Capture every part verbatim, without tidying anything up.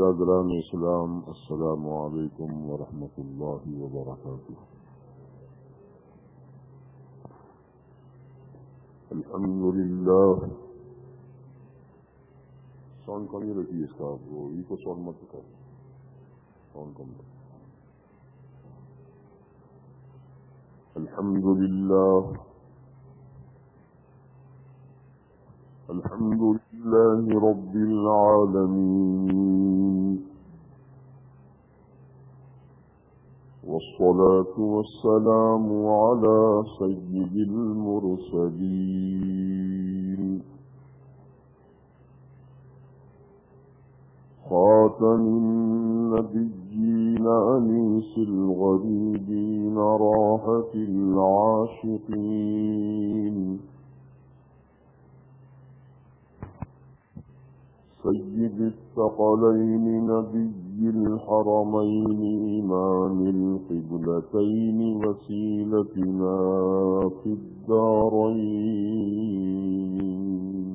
برادران اسلام، السلام علیکم ورحمۃ اللہ وبرکاتہ۔ الحمد للہ۔ ساؤنڈ کم ہی رکھیے اس کا، وہ ای کو ساؤنڈ مت کرو، ساؤنڈ کم رکھو۔ الحمد للہ الحمد لله رب العالمين، والصلاة والسلام على سيد المرسلين، خاتم النبيين أنيس الغريبين راحة العاشقين، سيد الثقلين نبي الحرمين إمام القبلتين وسيلتنا في الدارين،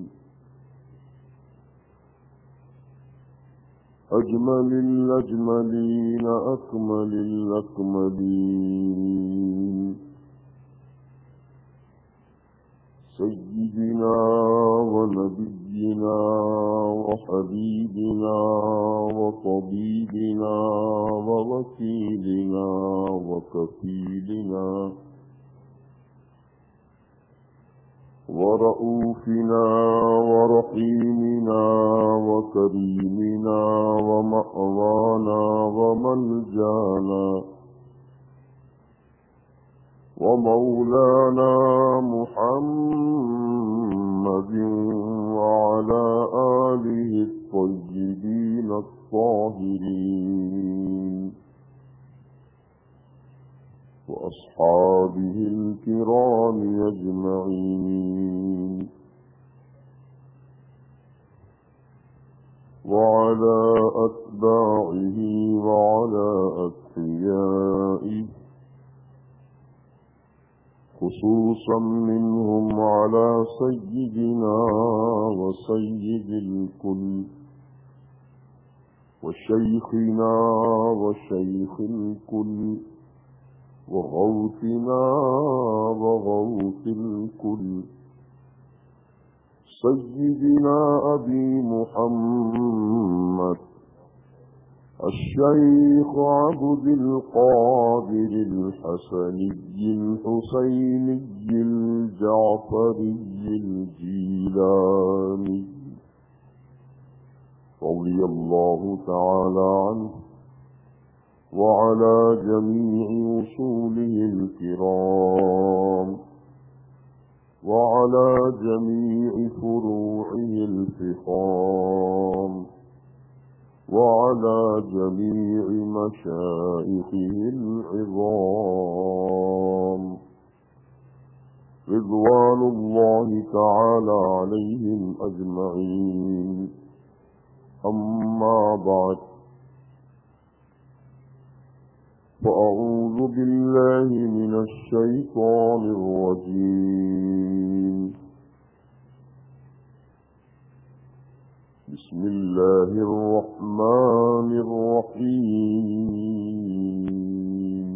أجمل الأجملين أكمل الأكملين، سيدنا ونبينا وحبيبنا وطبيبنا ووكيلنا وكفيلنا ورؤوفنا ورحيمنا وكريمنا ومأوانا وملجانا ومولانا محمد وعلى آله الطيبين الطاهرين وأصحابه الكرام أجمعين، وعلى أتباعه وعلى أتقيائه، خصوصا منهم على سيدنا وسيد الكل وشيخنا وشيخ الكل وغوثنا وغوث الكل، سيدنا أبي محمد الشيخ عبد القادر الحسني الحسيني الجعفري الجيلاني رضي الله تعالى عنه، وعلى جميع وصوله الكرام، وعلى جميع فروعه الفخام، وعلى جميع مشايخه العظام، رضوان الله تعالى عليهم أجمعين. أما بعد، فأعوذ بالله من الشيطان الرجيم. بسم الله الرحمن الرحيم.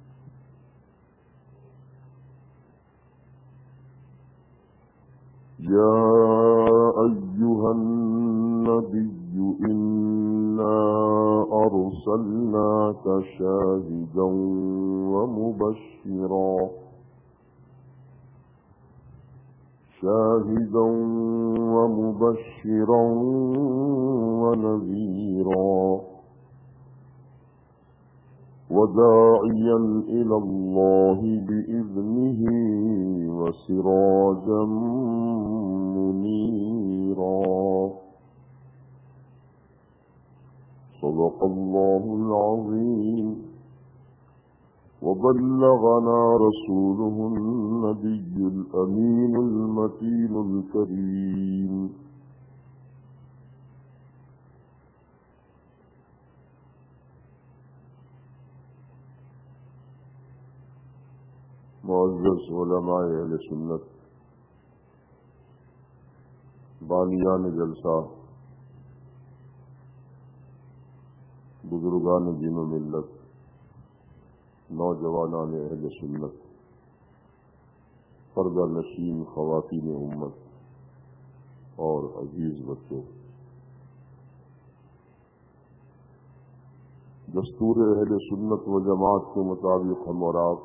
يا أيها النبي إنا أرسلناك شاهدا ومبشرا شاهدا ومبشرا ونذيرا وداعيا إلى الله بإذنه وسراجا منيرا. صدق الله العظيم، وبلغنا رسوله النبي الأمين المتين الكريم. معزز علماء اہل سنت، بانیان جلسہ، بزرگان دین و ملت، نوجوانان اہل سنت، پردہ نشین خواتین امت اور عزیز بچوں، دستور اہل سنت و جماعت کے مطابق ہم اور آپ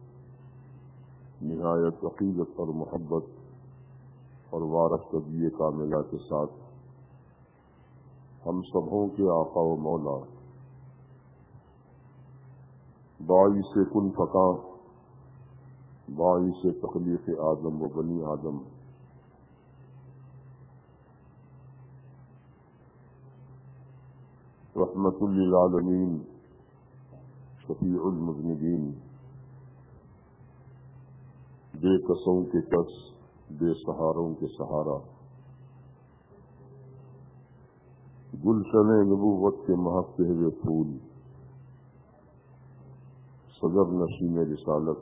نہایت عقیدت اور محبت اور وارثگی کاملہ کے ساتھ ہم سبوں کے آقا و مولا باعث کن فکاں، باعث تخلیق آدم و بنی آدم، رحمت للعالمین، شفیع المذنبین، بے کسوں کے کس، بے سہاروں کے سہارا، گلشن نبوت کے مہکتے ہوئے پھول، صدر نشین رسالت،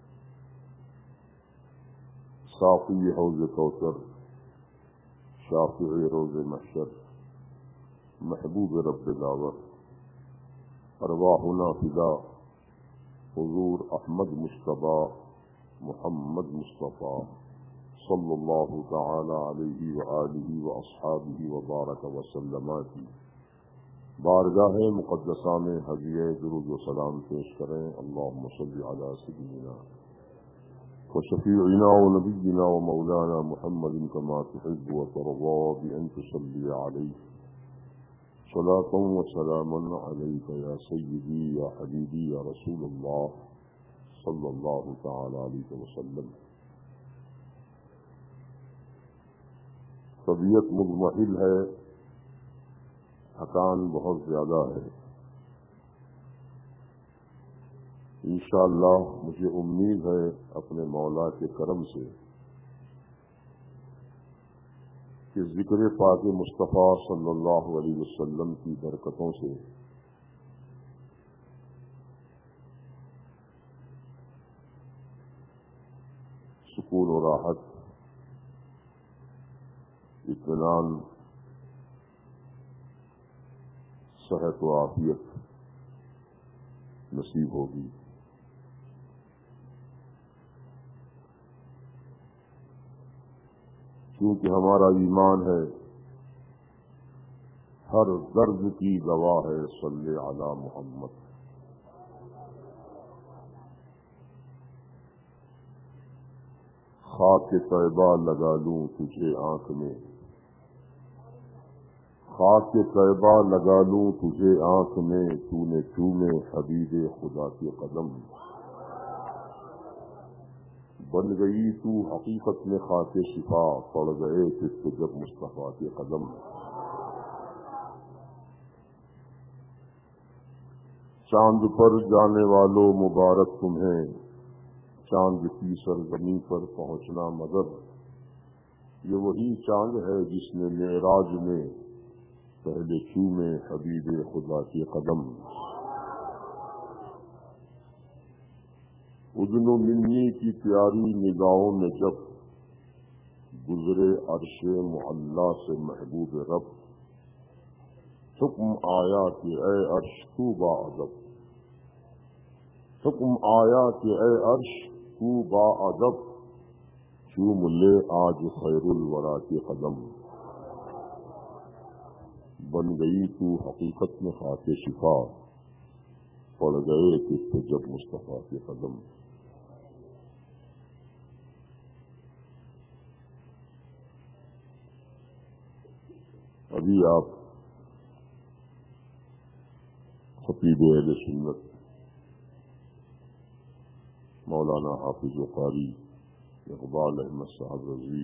صافی حوض کوثر، شافع روز محشر، محبوب رب دعوت، ارواحنا فدا حضور احمد مصطفیٰ محمد مصطفیٰ صلی اللہ تعالی علیہ وآلہ واصحابہ وبارک وسلم کی بارگاہ مقدسہ میں ہدیہ درود و سلام پیش کریں۔ اللہم صلی علی سیدنا وشفیعنا ونبینا ومولانا محمد کما تحب وترضى بأن تصلی علیہ صلاة وسلام علیک یا سیدی یا حبیبی یا رسول اللہ صلی اللہ تعالی علیہ وسلم۔ طبیعت مضمحل ہے، تھکان بہت زیادہ ہے، انشاءاللہ مجھے امید ہے اپنے مولا کے کرم سے کہ ذکر پاک مصطفیٰ صلی اللہ علیہ وسلم کی برکتوں سے سکون و راحت، اطمینان، صحت و عافیت نصیب ہوگی۔ کیونکہ ہمارا ایمان ہے ہر درد کی دوا ہے صلی علی محمد۔ خاک طیبہ لگا لوں تجھے آنکھ میں، خاک طیبہ لگا لوں تجھے آنکھ میں، تو نے چومے حبیب خدا کے قدم، بن گئی تو حقیقت میں خاک شفا، پڑ گئے پھر تو جب مصطفیٰ کے قدم۔ چاند پر جانے والوں مبارک تمہیں، چاند کی سرزمین پر پہنچنا مگر، یہ وہی چاند ہے جس نے معراج میں پہلے چومے حبیب خدا کے قدم۔ اذن و منی کی پیاری نگاہوں میں جب گزرے عرش معلا سے محبوب رب، حکم آیا کہ اے عرش تو باادب، حکم آیا کہ اے عرش تو باادب، چوم لے آج خیر الورا کے قدم، بن گئی تو حقیقت میں خاک شفا، پڑ گئے کس سے جب مصطفیٰ کے قدم۔ ابھی آپ خطیب اہل سنت مولانا حافظ و قاری اقبال احمد صاحب رضوی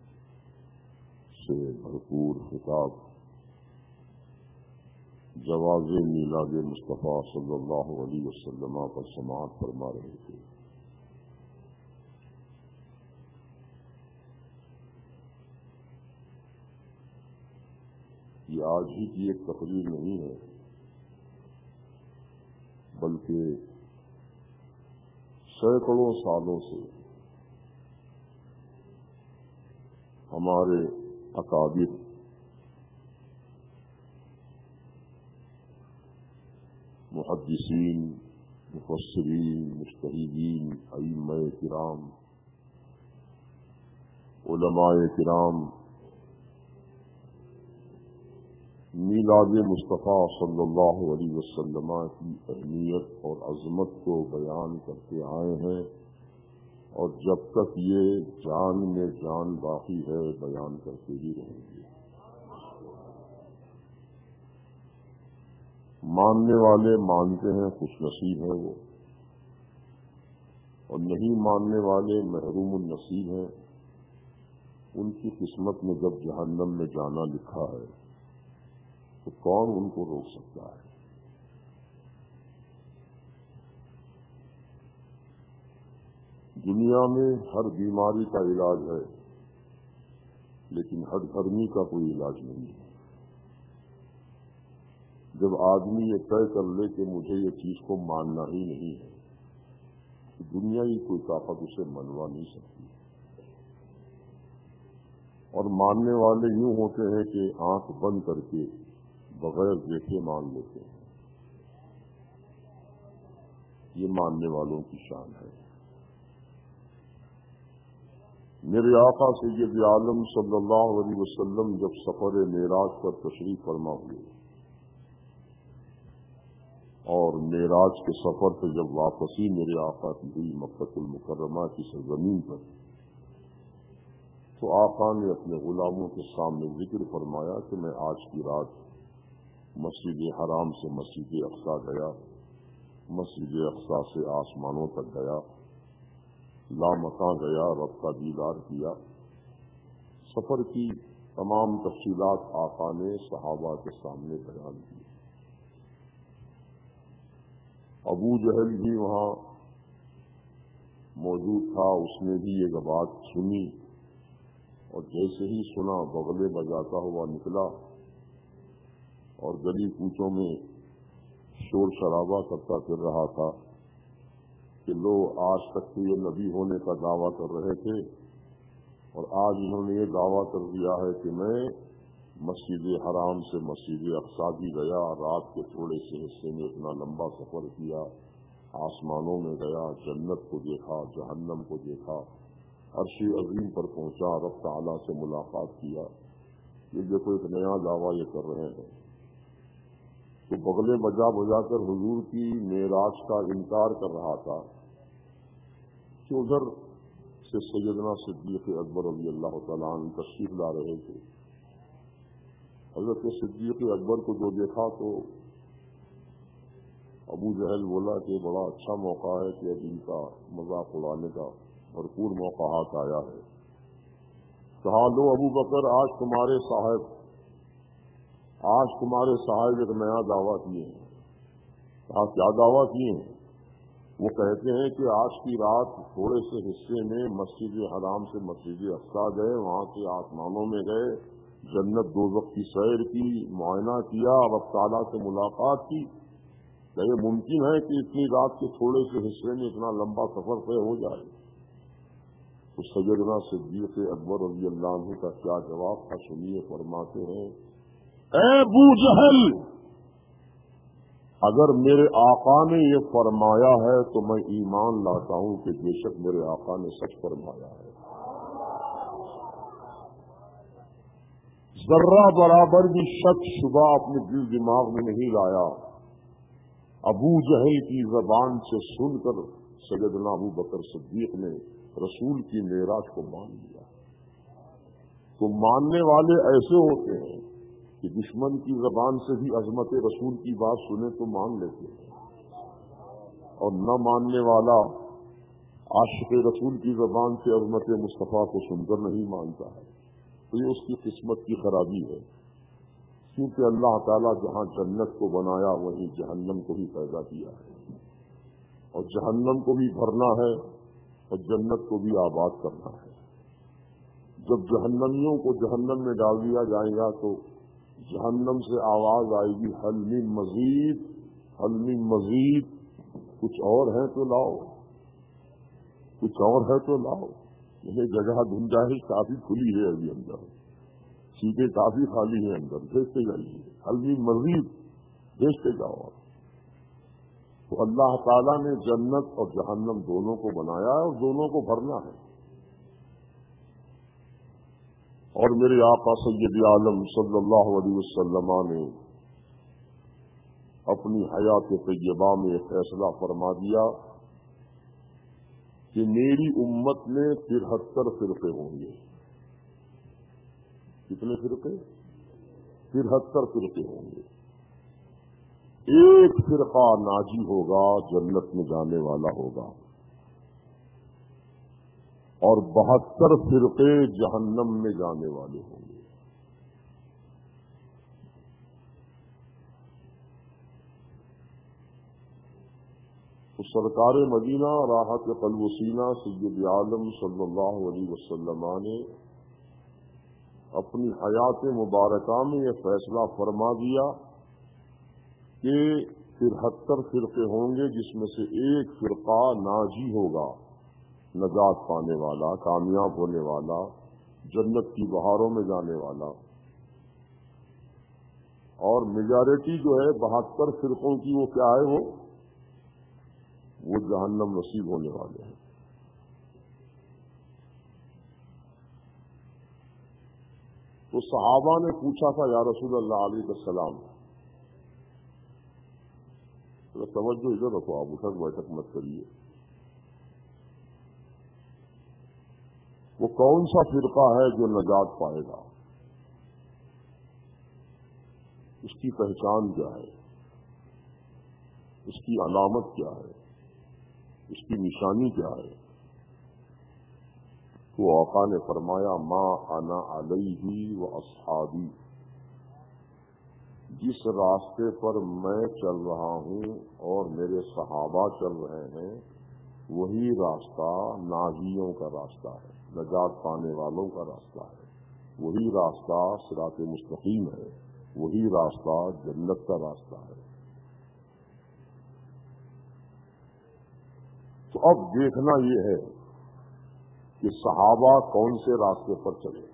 سے بھرپور خطاب جواز میلاد مصطفیٰ صلی اللہ علیہ وسلم پر سماعت فرما رہے تھے۔ یہ آج ہی کی ایک تقریر نہیں ہے، بلکہ سینکڑوں سالوں سے ہمارے اکابر محدثین، مفسرین، مجتہدین، ائمہ کرام، علماء کرام، میلاد مصطفیٰ صلی اللہ علیہ وسلم کی اہمیت اور عظمت کو بیان کرتے آئے ہیں، اور جب تک یہ جان میں جان باقی ہے بیان کرتے ہی رہیں گے۔ ماننے والے مانتے ہیں، خوش نصیب ہیں وہ، اور نہیں ماننے والے محروم النصیب ہیں۔ ان کی قسمت میں جب جہنم میں جانا لکھا ہے تو کون ان کو روک سکتا ہے؟ دنیا میں ہر بیماری کا علاج ہے، لیکن ہر گرمی کا کوئی علاج نہیں ہے۔ جب آدمی یہ طے کر لے کہ مجھے یہ چیز کو ماننا ہی نہیں ہے، تو دنیا ہی کوئی طاقت اسے منوا نہیں سکتی۔ اور ماننے والے یوں ہوتے ہیں کہ آنکھ بند کر کے بغیر دیکھے مان لیتے ہیں۔ یہ ماننے والوں کی شان ہے۔ میرے آقا سید عالم صلی اللہ علیہ وسلم جب سفر معراج پر تشریف فرما ہوئے اور معراج کے سفر سے جب واپسی میرے آقا کی ہوئی مکہ المکرمہ کی سرزمین پر، تو آقا نے اپنے غلاموں کے سامنے ذکر فرمایا کہ میں آج کی رات مسجد حرام سے مسجد اقصی گیا، مسجد اقصی سے آسمانوں تک گیا، لامکاں گیا، رب کا دیدار کیا۔ سفر کی تمام تفصیلات آقا نے صحابہ کے سامنے بیان کی۔ ابو جہل بھی وہاں موجود تھا، اس نے بھی یہ بات سنی، اور جیسے ہی سنا بغلے بجاتا ہوا نکلا اور گلی کوچوں میں شور شرابہ کرتا پھر رہا تھا کہ لوگ آج تک تو یہ نبی ہونے کا دعویٰ کر رہے تھے، اور آج انہوں نے یہ دعویٰ کر دیا ہے کہ میں مسجد حرام سے مسجد اقصی بھی گیا، رات کے تھوڑے سے حصے میں اتنا لمبا سفر کیا، آسمانوں میں گیا، جنت کو دیکھا، جہنم کو دیکھا، عرش عظیم پر پہنچا، رب تعالیٰ سے ملاقات کیا۔ یہ دیکھو ایک نیا دعویٰ یہ کر رہے ہیں۔ تو بغلے بجا بجا کر حضور کی معراج کا انکار کر رہا تھا کہ ادھر سے سیدنا صدیق اکبر رضی اللہ تعالیٰ عنہ تشریف لا رہے تھے۔ حضرت صدیق اکبر کو جو دیکھا تو ابو جہل بولا کہ بڑا اچھا موقع ہے کہ اب ان کا مذاق اڑانے کا بھرپور موقع ہاتھ آیا ہے۔ کہا لو ابو بکر، آج تمہارے صاحب آج تمہارے صاحب ایک نیا دعویٰ کیے ہیں۔ کہا کیا دعویٰ کیے ہیں؟ وہ کہتے ہیں کہ آج کی رات تھوڑے سے حصے میں مسجد حرام سے مسجد اقصی گئے، وہاں سے آسمانوں میں گئے، جنت دوزخ کی سیر کی، معائنہ کیا، رب تعالیٰ سے ملاقات کی۔ کیا یہ ممکن ہے کہ اتنی رات کے تھوڑے سے حصے میں اتنا لمبا سفر طے ہو جائے؟ تو سیدنا صدیق اکبر رضی اللہ عنہ کا کیا جواب تھا سنیے، فرماتے ہیں اے ابو جہل، اگر میرے آقا نے یہ فرمایا ہے تو میں ایمان لاتا ہوں کہ بے شک میرے آقا نے سچ فرمایا ہے۔ ذرہ برابر بھی شک شبہ اپنے دل دماغ میں نہیں لایا۔ ابو جہل کی زبان سے سن کر سیدنا ابو بکر صدیق نے رسول کی معراج کو مان لیا۔ تو ماننے والے ایسے ہوتے ہیں کہ دشمن کی زبان سے بھی عظمت رسول کی بات سنے تو مان لیتے ہیں، اور نہ ماننے والا عاشق رسول کی زبان سے عظمت مصطفیٰ کو سن کر نہیں مانتا ہے، تو یہ اس کی قسمت کی خرابی ہے۔ کیونکہ اللہ تعالیٰ جہاں جنت کو بنایا وہیں جہنم کو بھی پیدا کیا ہے، اور جہنم کو بھی بھرنا ہے اور جنت کو بھی آباد کرنا ہے۔ جب جہنمیوں کو جہنم میں ڈال دیا جائے گا تو جہنم سے آواز آئے گی حل من مزید، حل من مزید، کچھ اور ہے تو لاؤ، کچھ اور ہے تو لاؤ۔ یہ جگہ گنجائش کافی کھلی ہے، ابھی اندر سیٹیں کافی خالی ہیں، اندر بھیجتے جائیے، حل من مزید بھیجتے جاؤ۔ تو اللہ تعالیٰ نے جنت اور جہنم دونوں کو بنایا ہے اور دونوں کو بھرنا ہے. اور میرے آقا سید عالم صلی اللہ علیہ وسلم نے اپنی حیات طیبہ میں فیصلہ فرما دیا کہ میری امت میں ترہتر فرقے ہوں گے. کتنے فرقے؟ ترہتر فرقے ہوں گے. ایک فرقہ ناجی ہوگا، جنت میں جانے والا ہوگا، اور بہتر فرقے جہنم میں جانے والے ہوں گے. تو سرکار مدینہ راحت قلب و سینہ سید عالم صلی اللہ علیہ وسلم نے اپنی حیات مبارکہ میں یہ فیصلہ فرما دیا کہ ترہتر فرقے ہوں گے، جس میں سے ایک فرقہ ناجی ہوگا، نجات پانے والا، کامیاب ہونے والا، جنت کی بہاروں میں جانے والا، اور میجارٹی جو ہے بہتر فرقوں کی وہ کیا ہے، وہ وہ جہنم نصیب ہونے والے ہیں. تو صحابہ نے پوچھا تھا یا رسول اللہ علیہ السلام، توجہ ادھر رکھو، آپ اٹھک بیٹھک مت کریے، وہ کون سا فرقہ ہے جو نجات پائے گا؟ اس کی پہچان کیا ہے؟ اس کی علامت کیا ہے؟ اس کی نشانی کیا ہے؟ تو آقا نے فرمایا ما انا علیہ و اصحابی، جس راستے پر میں چل رہا ہوں اور میرے صحابہ چل رہے ہیں وہی راستہ ناجیوں کا راستہ ہے، نجات پانے والوں کا راستہ ہے، وہی راستہ صراط مستقیم ہے، وہی راستہ جنت کا راستہ ہے. تو اب دیکھنا یہ ہے کہ صحابہ کون سے راستے پر چلے.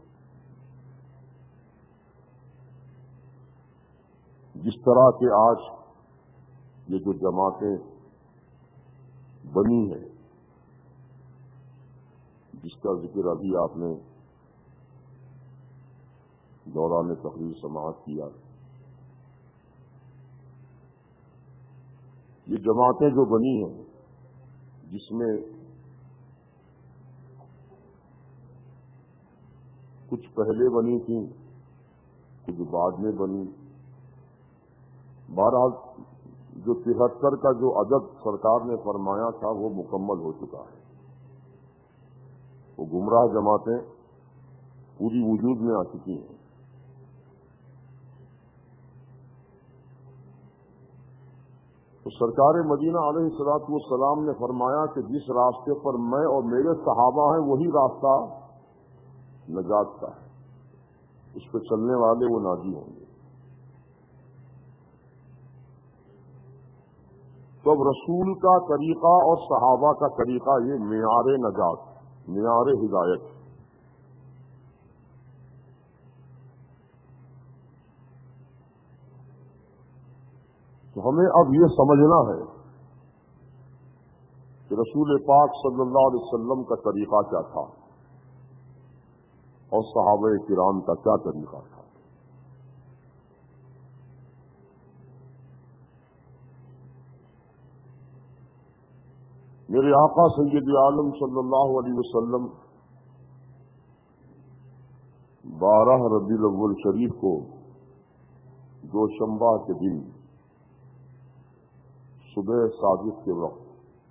جس طرح کے آج یہ جو جماعتیں بنی ہیں، جس کا ذکر ابھی آپ نے دوران تقریر سماعت کیا، یہ جماعتیں جو بنی ہیں جس میں کچھ پہلے بنی تھیں، کچھ بعد میں بنی، بہرحال جو تہتر کا جو عدد سرکار نے فرمایا تھا وہ مکمل ہو چکا ہے. وہ گمراہ جماعتیں پوری وجود میں آ چکی ہیں. تو سرکار مدینہ علیہ الصلوۃ والسلام نے فرمایا کہ جس راستے پر میں اور میرے صحابہ ہیں وہی راستہ نجات کا ہے، اس پہ چلنے والے وہ ناجی ہوں گے. تو اب رسول کا طریقہ اور صحابہ کا طریقہ یہ معیار نجات، معیار ہدایت. تو ہمیں اب یہ سمجھنا ہے کہ رسول پاک صلی اللہ علیہ وسلم کا طریقہ کیا تھا اور صحابہ کرام کا کیا طریقہ تھا. میرے آقا سید عالم صلی اللہ علیہ وسلم بارہ ربیع الاول شریف کو دوشنبہ کے دن صبح صادق کے وقت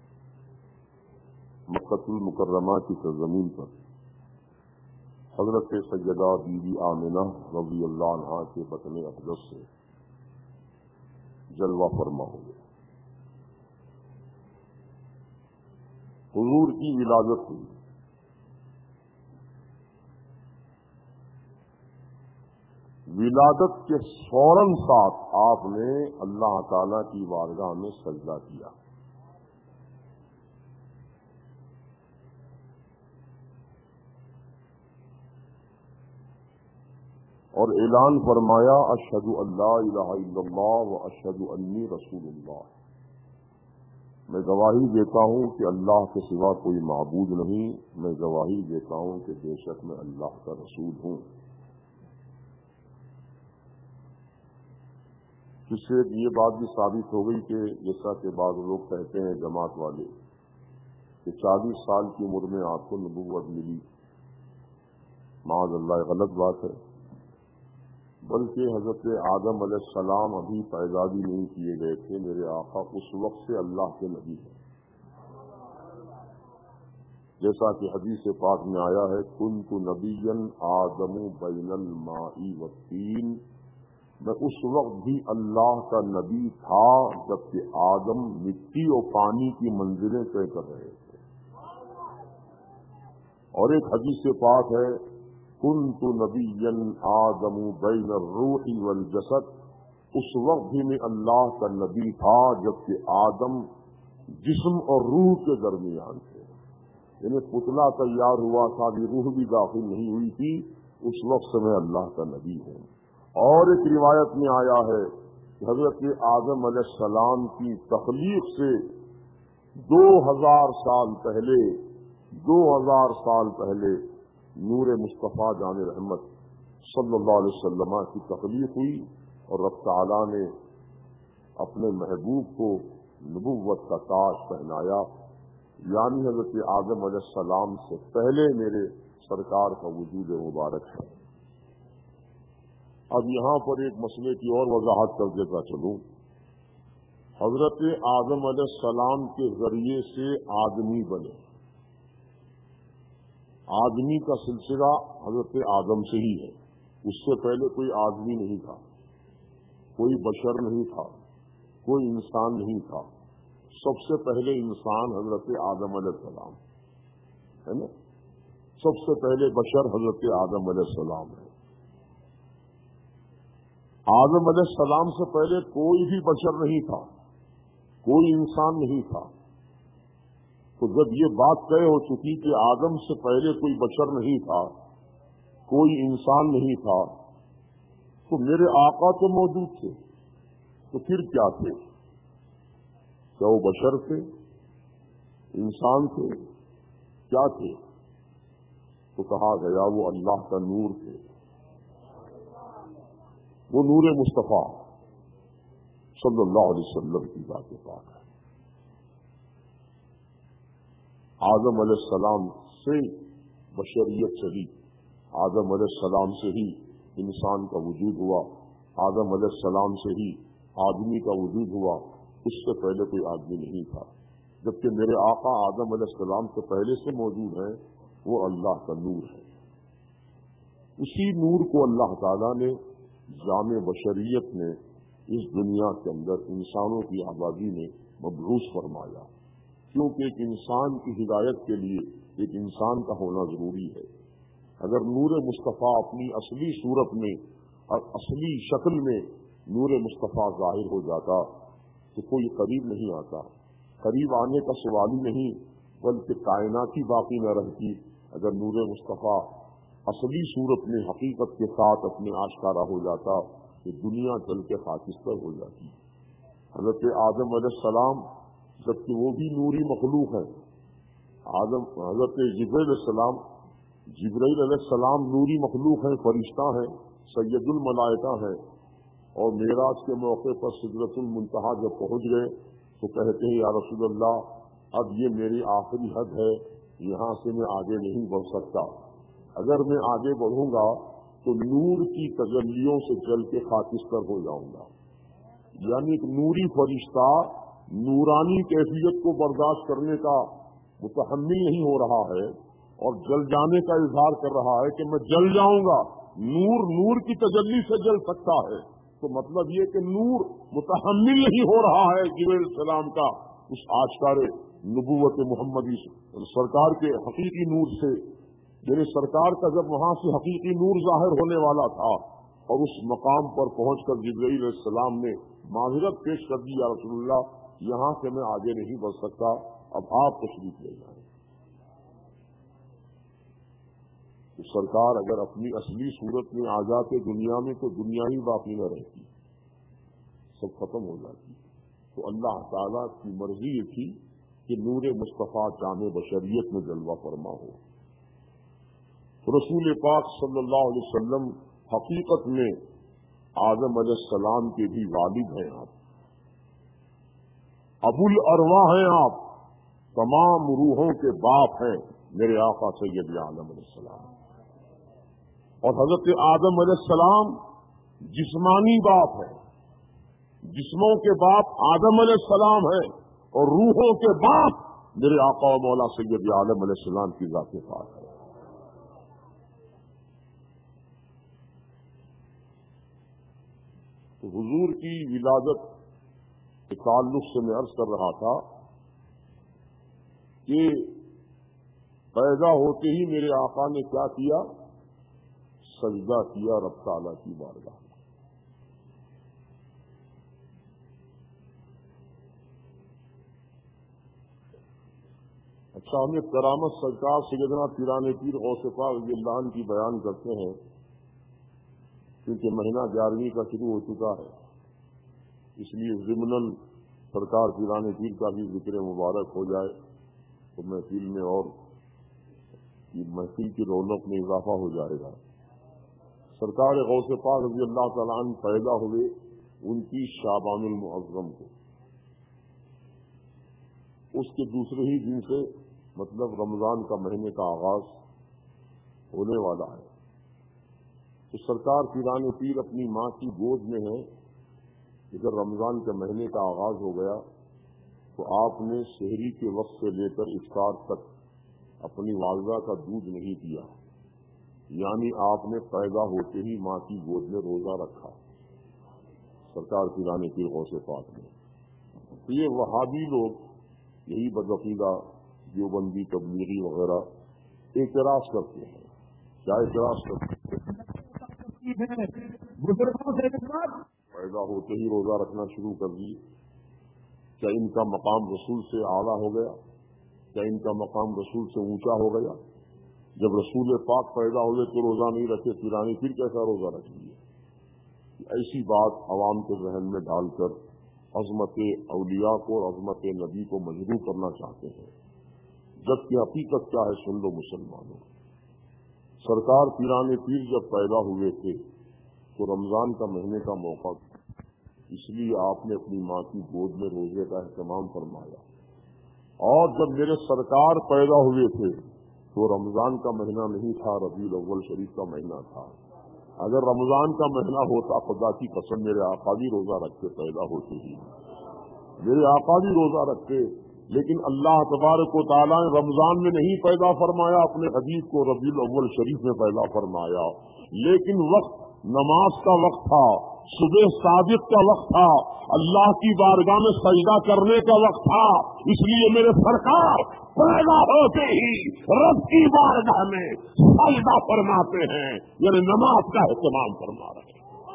مکہ المکرمہ کی سرزمین پر حضرت سیدہ بی بی آمنہ رضی اللہ عنہا کے بطن اقدس سے جلوہ فرما ہوئے. حضور کی ولادت ہوئی. ولادت کے فوراً ساتھ آپ نے اللہ تعالی کی بارگاہ میں سجدہ کیا. اور اعلان فرمایا اشہد ان لا الہ الا اللہ و اشہد انی رسول اللہ. میں گواہی دیتا ہوں کہ اللہ کے سوا کوئی معبود نہیں، میں گواہی دیتا ہوں کہ بے شک میں اللہ کا رسول ہوں۔ جس سے یہ بات بھی ثابت ہو گئی کہ جیسا کہ بعض لوگ کہتے ہیں جماعت والے کہ چالیس سال کی عمر میں آپ کو نبوت ملی، معاذ اللہ غلط بات ہے، بلکہ حضرت آدم علیہ السلام ابھی پیدا بھی نہیں کیے گئے تھے، میرے آقا اس وقت سے اللہ کے نبی ہیں۔ جیسا کہ حدیث پاک میں آیا ہے کنت نبیا آدم بین الماء والطین، میں اس وقت بھی اللہ کا نبی تھا جبکہ آدم مٹی اور پانی کی منزلیں طے کر رہے تھے۔ اور ایک حدیث پاک ہے کنت نبیا آدم بین الروح والجسد، اس وقت بھی میں اللہ کا نبی تھا جبکہ آدم جسم اور روح کے درمیان تھے، یعنی پتلا تیار ہوا تھا، ابھی روح بھی داخل نہیں ہوئی تھی، اس وقت سے میں اللہ کا نبی ہوں۔ اور ایک روایت میں آیا ہے کہ حضرت آدم علیہ السلام کی تخلیق سے دو ہزار سال پہلے دو ہزار سال پہلے نور مصطفیٰ جان رحمت صلی اللہ علیہ وسلم کی تخلیق ہوئی، اور رب تعالیٰ نے اپنے محبوب کو نبوت کا تاج پہنایا، یعنی حضرت آدم علیہ السلام سے پہلے میرے سرکار کا وجود مبارک ہے۔ اب یہاں پر ایک مسئلے کی اور وضاحت کر دیتا چلوں۔ حضرت آدم علیہ السلام کے ذریعے سے آدمی بنے، آدمی کا سلسلہ حضرت آدم سے ہی ہے، اس سے پہلے کوئی آدمی نہیں تھا، کوئی بشر نہیں تھا، کوئی انسان نہیں تھا، سب سے پہلے انسان حضرت آدم علیہ السلام ہے نا، سب سے پہلے بشر حضرت آدم علیہ السلام ہے۔ آدم علیہ السلام سے پہلے کوئی بھی بشر نہیں تھا، کوئی انسان نہیں تھا۔ تو جب یہ بات طے ہو چکی کہ آدم سے پہلے کوئی بشر نہیں تھا، کوئی انسان نہیں تھا، تو میرے آقا تو موجود تھے، تو پھر کیا تھے؟ کیا وہ بشر تھے، انسان تھے، کیا تھے؟ تو کہا گیا وہ اللہ کا نور تھے، وہ نور مصطفیٰ صلی اللہ علیہ وسلم کی ذات پاک ہے۔ آدم علیہ السلام سے بشریت چلی، آدم علیہ السلام سے ہی انسان کا وجود ہوا، آدم علیہ السلام سے ہی آدمی کا وجود ہوا، اس سے پہلے کوئی آدمی نہیں تھا۔ جبکہ میرے آقا آدم علیہ السلام سے پہلے سے موجود ہیں، وہ اللہ کا نور ہے۔ اسی نور کو اللہ تعالیٰ نے جامع بشریت میں اس دنیا کے اندر انسانوں کی آبادی میں مبعوث فرمایا، کیونکہ ایک انسان کی ہدایت کے لیے ایک انسان کا ہونا ضروری ہے۔ اگر نور مصطفیٰ اپنی اصلی صورت میں اور اصلی شکل میں نور مصطفیٰ ظاہر ہو جاتا تو کوئی قریب نہیں آتا، قریب آنے کا سوال ہی نہیں، بلکہ کائنات ہی باقی نہ رہتی اگر نور مصطفیٰ اصلی صورت میں حقیقت کے ساتھ اپنے آشکارا ہو جاتا تو دنیا جل کے خاکستر ہو جاتی۔ حضرت آدم علیہ السلام جبکہ وہ بھی نوری مخلوق ہے، آدم حضرت جبرائیل علیہ السلام جبرائیل علیہ السلام نوری مخلوق ہیں، فرشتہ ہیں، سید الملائکہ ہیں، اور معراج کے موقع پر سدرۃ المنتہا جب پہنچ گئے تو کہتے ہیں یا رسول اللہ اب یہ میری آخری حد ہے، یہاں سے میں آگے نہیں بڑھ سکتا، اگر میں آگے بڑھوں گا تو نور کی تجلیوں سے جل کے خاکستر ہو جاؤں گا۔ یعنی ایک نوری فرشتہ نورانی کیفیت کو برداشت کرنے کا متحمل نہیں ہو رہا ہے اور جل جانے کا اظہار کر رہا ہے کہ میں جل جاؤں گا، نور نور کی تجلی سے جل سکتا ہے، تو مطلب یہ کہ نور متحمل نہیں ہو رہا ہے جبرائیل علیہ السلام کا اس آشکار نبوت محمدی سرکار کے حقیقی نور سے، یعنی سرکار کا جب وہاں سے حقیقی نور ظاہر ہونے والا تھا اور اس مقام پر پہنچ کر جبرائیل علیہ السلام نے معذرت پیش کر دی یا رسول اللہ یہاں سے میں آگے نہیں بڑھ سکتا، اب آپ تشریف لے جائیں۔ تو سرکار اگر اپنی اصلی صورت میں آ جاتے دنیا میں تو دنیا ہی باقی نہ رہتی، سب ختم ہو جاتی، تو اللہ تعالیٰ کی مرضی یہ تھی کہ نور مصطفیٰ جامع بشریت میں جلوہ فرما ہو. رسول پاک صلی اللہ علیہ وسلم حقیقت میں آدم علیہ السلام کے بھی والد ہیں آپ، ابو الارواح ہیں آپ، تمام روحوں کے باپ ہیں میرے آقا سید عالم علیہ السلام. اور حضرت آدم علیہ السلام جسمانی باپ ہے، جسموں کے باپ آدم علیہ السلام ہیں، اور روحوں کے باپ میرے آقا و مولا سید عالم علیہ السلام کی ذات پاک ہے. تو حضور کی ولادت کے تعلق سے میں عرض کر رہا تھا کہ پیدا ہوتے ہی میرے آقا نے کیا کیا؟ سجدہ کیا رب تعالیٰ کی بارگاہ میں. اچھا، ہمیں کرامت سرکار سیدنا پیران پیر غوث پاک رضی اللہ عنہ کی بیان کرتے ہیں، کیونکہ مہینہ گیارہویں کا شروع ہو چکا ہے، اس لیے ضمناً سرکار پیران پیر کا بھی ذکر مبارک ہو جائے تو محفل میں اور محفل کی رونق میں اضافہ ہو جائے گا. سرکار غوث پاک رضی اللہ تعالیٰ عنہ پیدا ہوئے انتیس شعبان المعظم کو. اس کے دوسرے ہی دن سے مطلب رمضان کا مہینے کا آغاز ہونے والا ہے. تو سرکار پیران پیر اپنی ماں کی گود میں ہے. اگر رمضان کے مہینے کا آغاز ہو گیا تو آپ نے سحری کے وقت سے لے کر افطار تک اپنی والدہ کا دودھ نہیں پیا، یعنی آپ نے پیدا ہوتے ہی ماں کی گود میں روزہ رکھا سرکار پیران پیر غوث پاک نے. تو یہ وہابی لوگ، یہی بدعقیدہ دیوبندی تبلیغی وغیرہ اعتراض کرتے ہیں. کیا اعتراض کرتے ہیں؟ پیدا ہوتے ہی روزہ رکھنا شروع کر دی. کیا ان کا مقام رسول سے اعلیٰ ہو گیا؟ کیا ان کا مقام رسول سے اونچا ہو گیا؟ جب رسول پاک پیدا ہوئے تو روزہ نہیں رکھے، پیرانی پھر کیسا روزہ رکھ لیے؟ ایسی بات عوام کے ذہن میں ڈال کر عظمت اولیاء کو اور عظمت نبی کو مجروح کرنا چاہتے ہیں، جبکہ حقیقت کیا ہے سن لو مسلمانوں. سرکار پیران پیر جب پیدا ہوئے تھے تو رمضان کا مہینے کا موقع تھا، اس لیے آپ نے اپنی ماں کی گود میں روزے کا اہتمام فرمایا. اور جب میرے سرکار پیدا ہوئے تھے تو رمضان کا مہینہ نہیں تھا، ربیع الاول شریف کا مہینہ تھا. اگر رمضان کا مہینہ ہوتا خدا کی قسم میرے آقا بھی روزہ رکھتے پیدا ہوتے ہی، میرے آقا بھی روزہ رکھتے. لیکن اللہ تبارک و تعالیٰ نے رمضان میں نہیں پیدا فرمایا، اپنے حبیب کو ربیع الاول شریف میں پیدا فرمایا. لیکن وقت نماز کا وقت تھا، صبح صادق کا وقت تھا، اللہ کی بارگاہ میں سجدہ کرنے کا وقت تھا. اس لیے میرے سرکار پیدا ہوتے ہی رب کی بارگاہ میں سجدہ فرماتے ہیں، یعنی نماز کا اہتمام فرما رہے ہیں.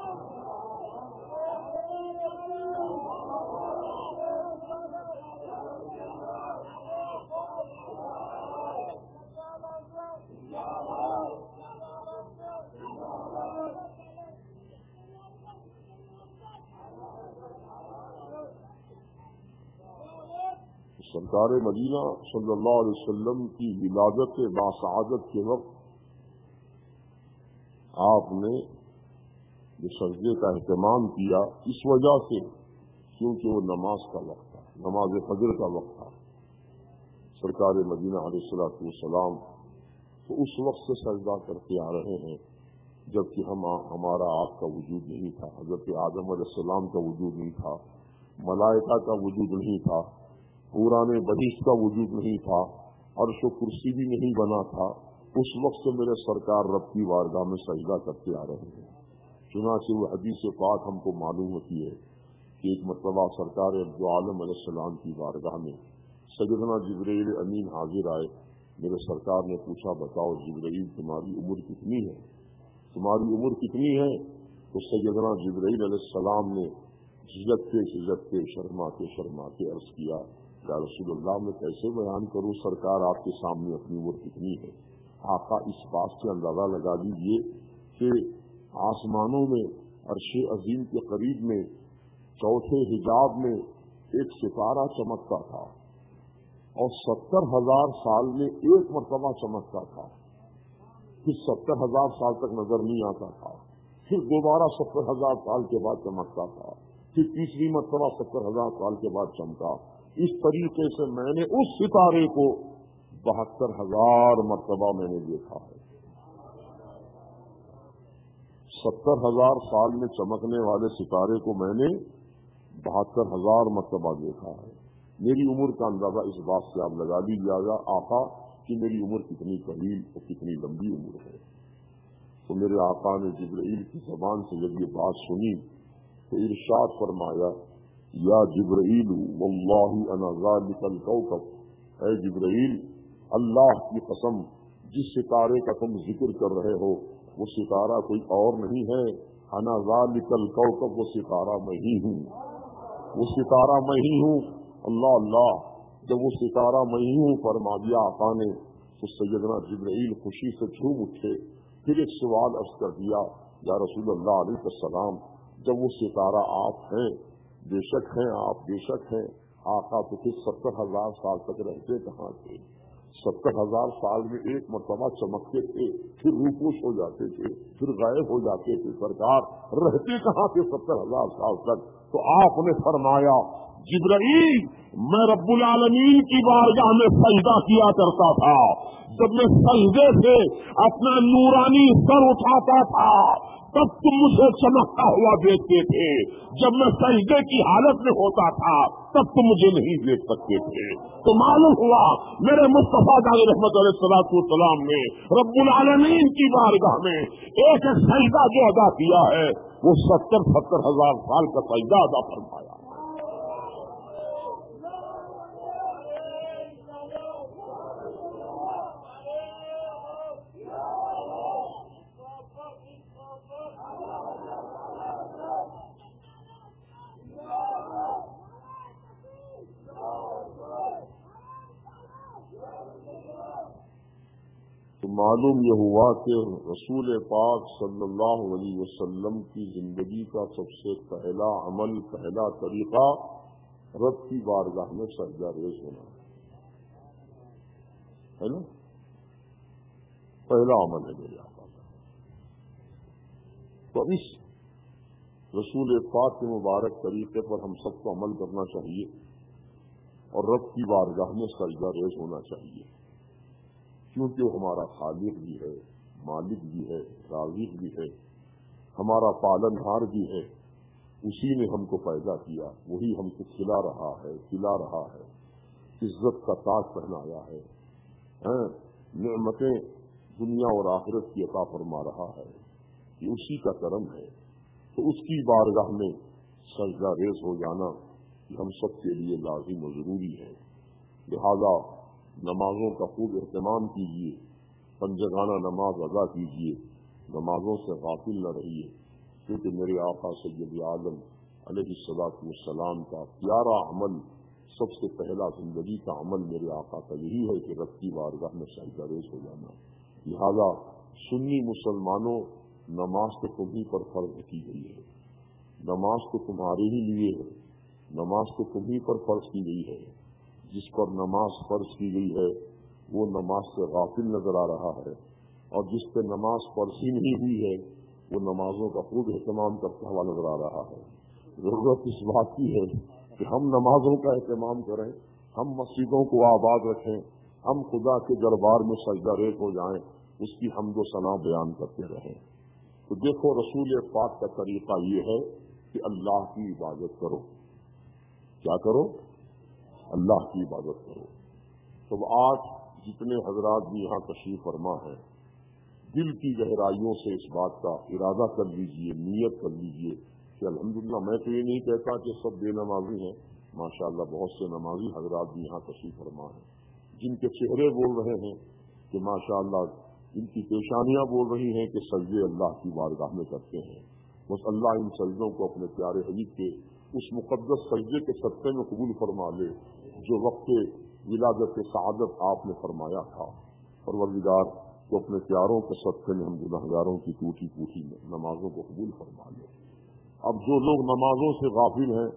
سرکار مدینہ صلی اللہ علیہ وسلم کی ولادت باسعادت کے وقت آپ نے جو سجدے کا اہتمام کیا اس وجہ سے کیونکہ وہ نماز کا وقت تھا، نماز فجر کا وقت تھا. سرکار مدینہ علیہ الصلوۃ والسلام تو اس وقت سے سجدہ کرتے آ رہے ہیں جبکہ ہم ہمارا آپ کا وجود نہیں تھا، حضرت آدم علیہ السلام کا وجود نہیں تھا، ملائکہ کا وجود نہیں تھا، قرآن بحیث کا وجود نہیں تھا، عرش و کرسی بھی نہیں بنا تھا. اس وقت سے میرے سرکار رب کی بارگاہ میں سجدہ کرتے آ رہے ہیں. چنانچہ وہ حدیث پاک ہم کو معلوم ہوتی ہے کہ ایک مرتبہ سرکار دو عالم علیہ السلام کی بارگاہ میں سیدنا جبرائیل امین حاضر آئے. میرے سرکار نے پوچھا بتاؤ جبرائیل تمہاری عمر کتنی ہے تمہاری عمر کتنی ہے تو سیدنا جبرائیل علیہ السلام نے جھجکتے جھجکتے شرماتے شرماتے عرض کیا یا رسول اللہ میں کیسے بیان کروں سرکار آپ کے سامنے اپنی عمر کتنی ہے. آقا اس بات سے اندازہ لگا لیجیے کہ آسمانوں میں عرش عظیم کے قریب میں چوتھے حجاب میں ایک ستارہ چمکتا تھا اور ستر ہزار سال میں ایک مرتبہ چمکتا تھا، پھر ستر ہزار سال تک نظر نہیں آتا تھا، پھر دوبارہ ستر ہزار سال کے بعد چمکتا تھا، پھر تیسری مرتبہ ستر ہزار سال کے بعد چمکا۔ اس طریقے سے میں نے اس ستارے کو بہتر ہزار مرتبہ میں نے دیکھا ہے۔ ستر ہزار سال میں چمکنے والے ستارے کو میں نے بہتر ہزار مرتبہ دیکھا ہے۔ میری عمر کا اندازہ اس بات سے آپ لگا لیجیے گا آقا کہ میری عمر کتنی طویل اور کتنی لمبی عمر ہے۔ تو میرے آقا نے جبرائیل کی زبان سے جب یہ بات سنی تو ارشاد فرمایا، یا جبرائیل واللہ انا ذالک الکوکب، اے جبرائیل اللہ کی قسم جس ستارے کا تم ذکر کر رہے ہو وہ ستارہ کوئی اور نہیں ہے، انا ذالک الکوکب، وہ ستارہ میں ہی ہوں، وہ ستارہ میں ہی ہوں۔ اللہ اللہ، جب وہ ستارہ میں ہی ہوں فرما دیا آقا نے تو سیدنا جبرائیل خوشی سے جھوم اٹھے۔ پھر ایک سوال عرض کر دیا، یا رسول اللہ علیہ السلام جب وہ ستارہ آپ ہیں، بے شک ہیں آپ، بے شک ہیں آقا، تو پھر ستر ہزار سال تک رہتے کہاں تھے؟ ستر ہزار سال میں ایک مرتبہ چمکتے تھے، پھر روپوش ہو جاتے تھے، پھر غائب ہو جاتے تھے، سرکار رہتے کہاں تھے ستر ہزار سال تک؟ تو آپ نے فرمایا، جبرائیل میں رب العالمین کی بارگاہ میں سجدہ کیا کرتا تھا، جب میں سجدے سے اپنا نورانی سر اٹھاتا تھا تب تم مجھے چمکتا ہوا دیکھتے تھے، جب میں سجدے کی حالت میں ہوتا تھا تب تم مجھے نہیں دیکھ سکتے تھے۔ تو معلوم ہوا میرے مصطفیٰ علیہ رحمت علیہ الصلوۃ والسلام نے رب العالمین کی بارگاہ میں ایک سجدہ جو ادا کیا ہے وہ ستر ستر ہزار سال کا سجدہ ادا فرمایا۔ تو معلوم یہ ہوا کہ رسول پاک صلی اللہ علیہ وسلم کی زندگی کا سب سے پہلا عمل، پہلا طریقہ رب کی بارگاہ میں سجدہ ریز ہونا ہے نا، پہلا عمل ہے میرے آقا کا۔ تو اس رسول پاک کے مبارک طریقے پر ہم سب کو عمل کرنا چاہیے اور رب کی بارگاہ میں سجدہ ریز ہونا چاہیے، کیونکہ وہ ہمارا خالق بھی ہے، مالک بھی ہے، رازق بھی ہے، ہمارا پالنہار بھی ہے۔ اسی نے ہم کو پیدا کیا، وہی ہم کو کھلا رہا ہے، کھلا رہا ہے، عزت کا تاج پہنایا ہے، نعمتیں دنیا اور آخرت کی عطا فرما رہا ہے، یہ اسی کا کرم ہے۔ تو اس کی بارگاہ میں سجدہ ریز ہو جانا یہ ہم سب کے لیے لازم و ضروری ہے۔ لہذا نمازوں کا خوب اہتمام کیجیے، پنجگانہ نماز ادا کیجیے، نمازوں سے غافل نہ رہیے، کیونکہ میرے آقا سید عالم علیہ الصلوۃ والسلام کا پیارا عمل، سب سے پہلا زندگی کا عمل میرے آقا کا یہی ہے کہ رب کی بارگاہ میں سجدہ ریز ہو جانا۔ لہذا سنی مسلمانوں، نماز تو تمہیں پر فرض کی گئی ہے، نماز تو تمہارے ہی لیے ہے، نماز تو تمہیں پر فرض کی گئی ہے۔ جس پر نماز فرض کی گئی ہے وہ نماز سے غافل نظر آ رہا ہے، اور جس پہ نماز فرض ہی نہیں ہوئی ہے وہ نمازوں کا خوب اہتمام کرتا ہوا نظر آ رہا ہے۔ ضرورت اس بات کی ہے کہ ہم نمازوں کا اہتمام کریں، ہم مسجدوں کو آباد رکھیں، ہم خدا کے دربار میں سجدہ ریز ہو جائیں، اس کی حمد و ثنا بیان کرتے رہیں۔ تو دیکھو رسول پاک کا طریقہ یہ ہے کہ اللہ کی عبادت کرو، کیا کرو؟ اللہ کی عبادت کرو۔ تو آج جتنے حضرات بھی یہاں تشریف فرما ہیں، دل کی گہرائیوں سے اس بات کا ارادہ کر لیجئے، نیت کر لیجئے کہ الحمدللہ، میں تو یہ نہیں کہتا کہ سب بے نمازی ہیں، ماشاءاللہ بہت سے نمازی حضرات بھی یہاں تشریف فرما ہیں جن کے چہرے بول رہے ہیں کہ ماشاءاللہ، ان کی پیشانیاں بول رہی ہیں کہ سجدے اللہ کی بارگاہ میں کرتے ہیں۔ بس اللہ ان سجدوں کو اپنے پیارے حبیب کے اس مقدس سجدے کے صدقے میں قبول فرما لے جو وقت ولادت سعادت آپ نے فرمایا تھا۔ پروردگار تو اپنے پیاروں کے صدقے میں ہم گنہگاروں کی ٹوٹی پوٹی نمازوں کو قبول فرما لے۔ اب جو لوگ نمازوں سے غافل ہیں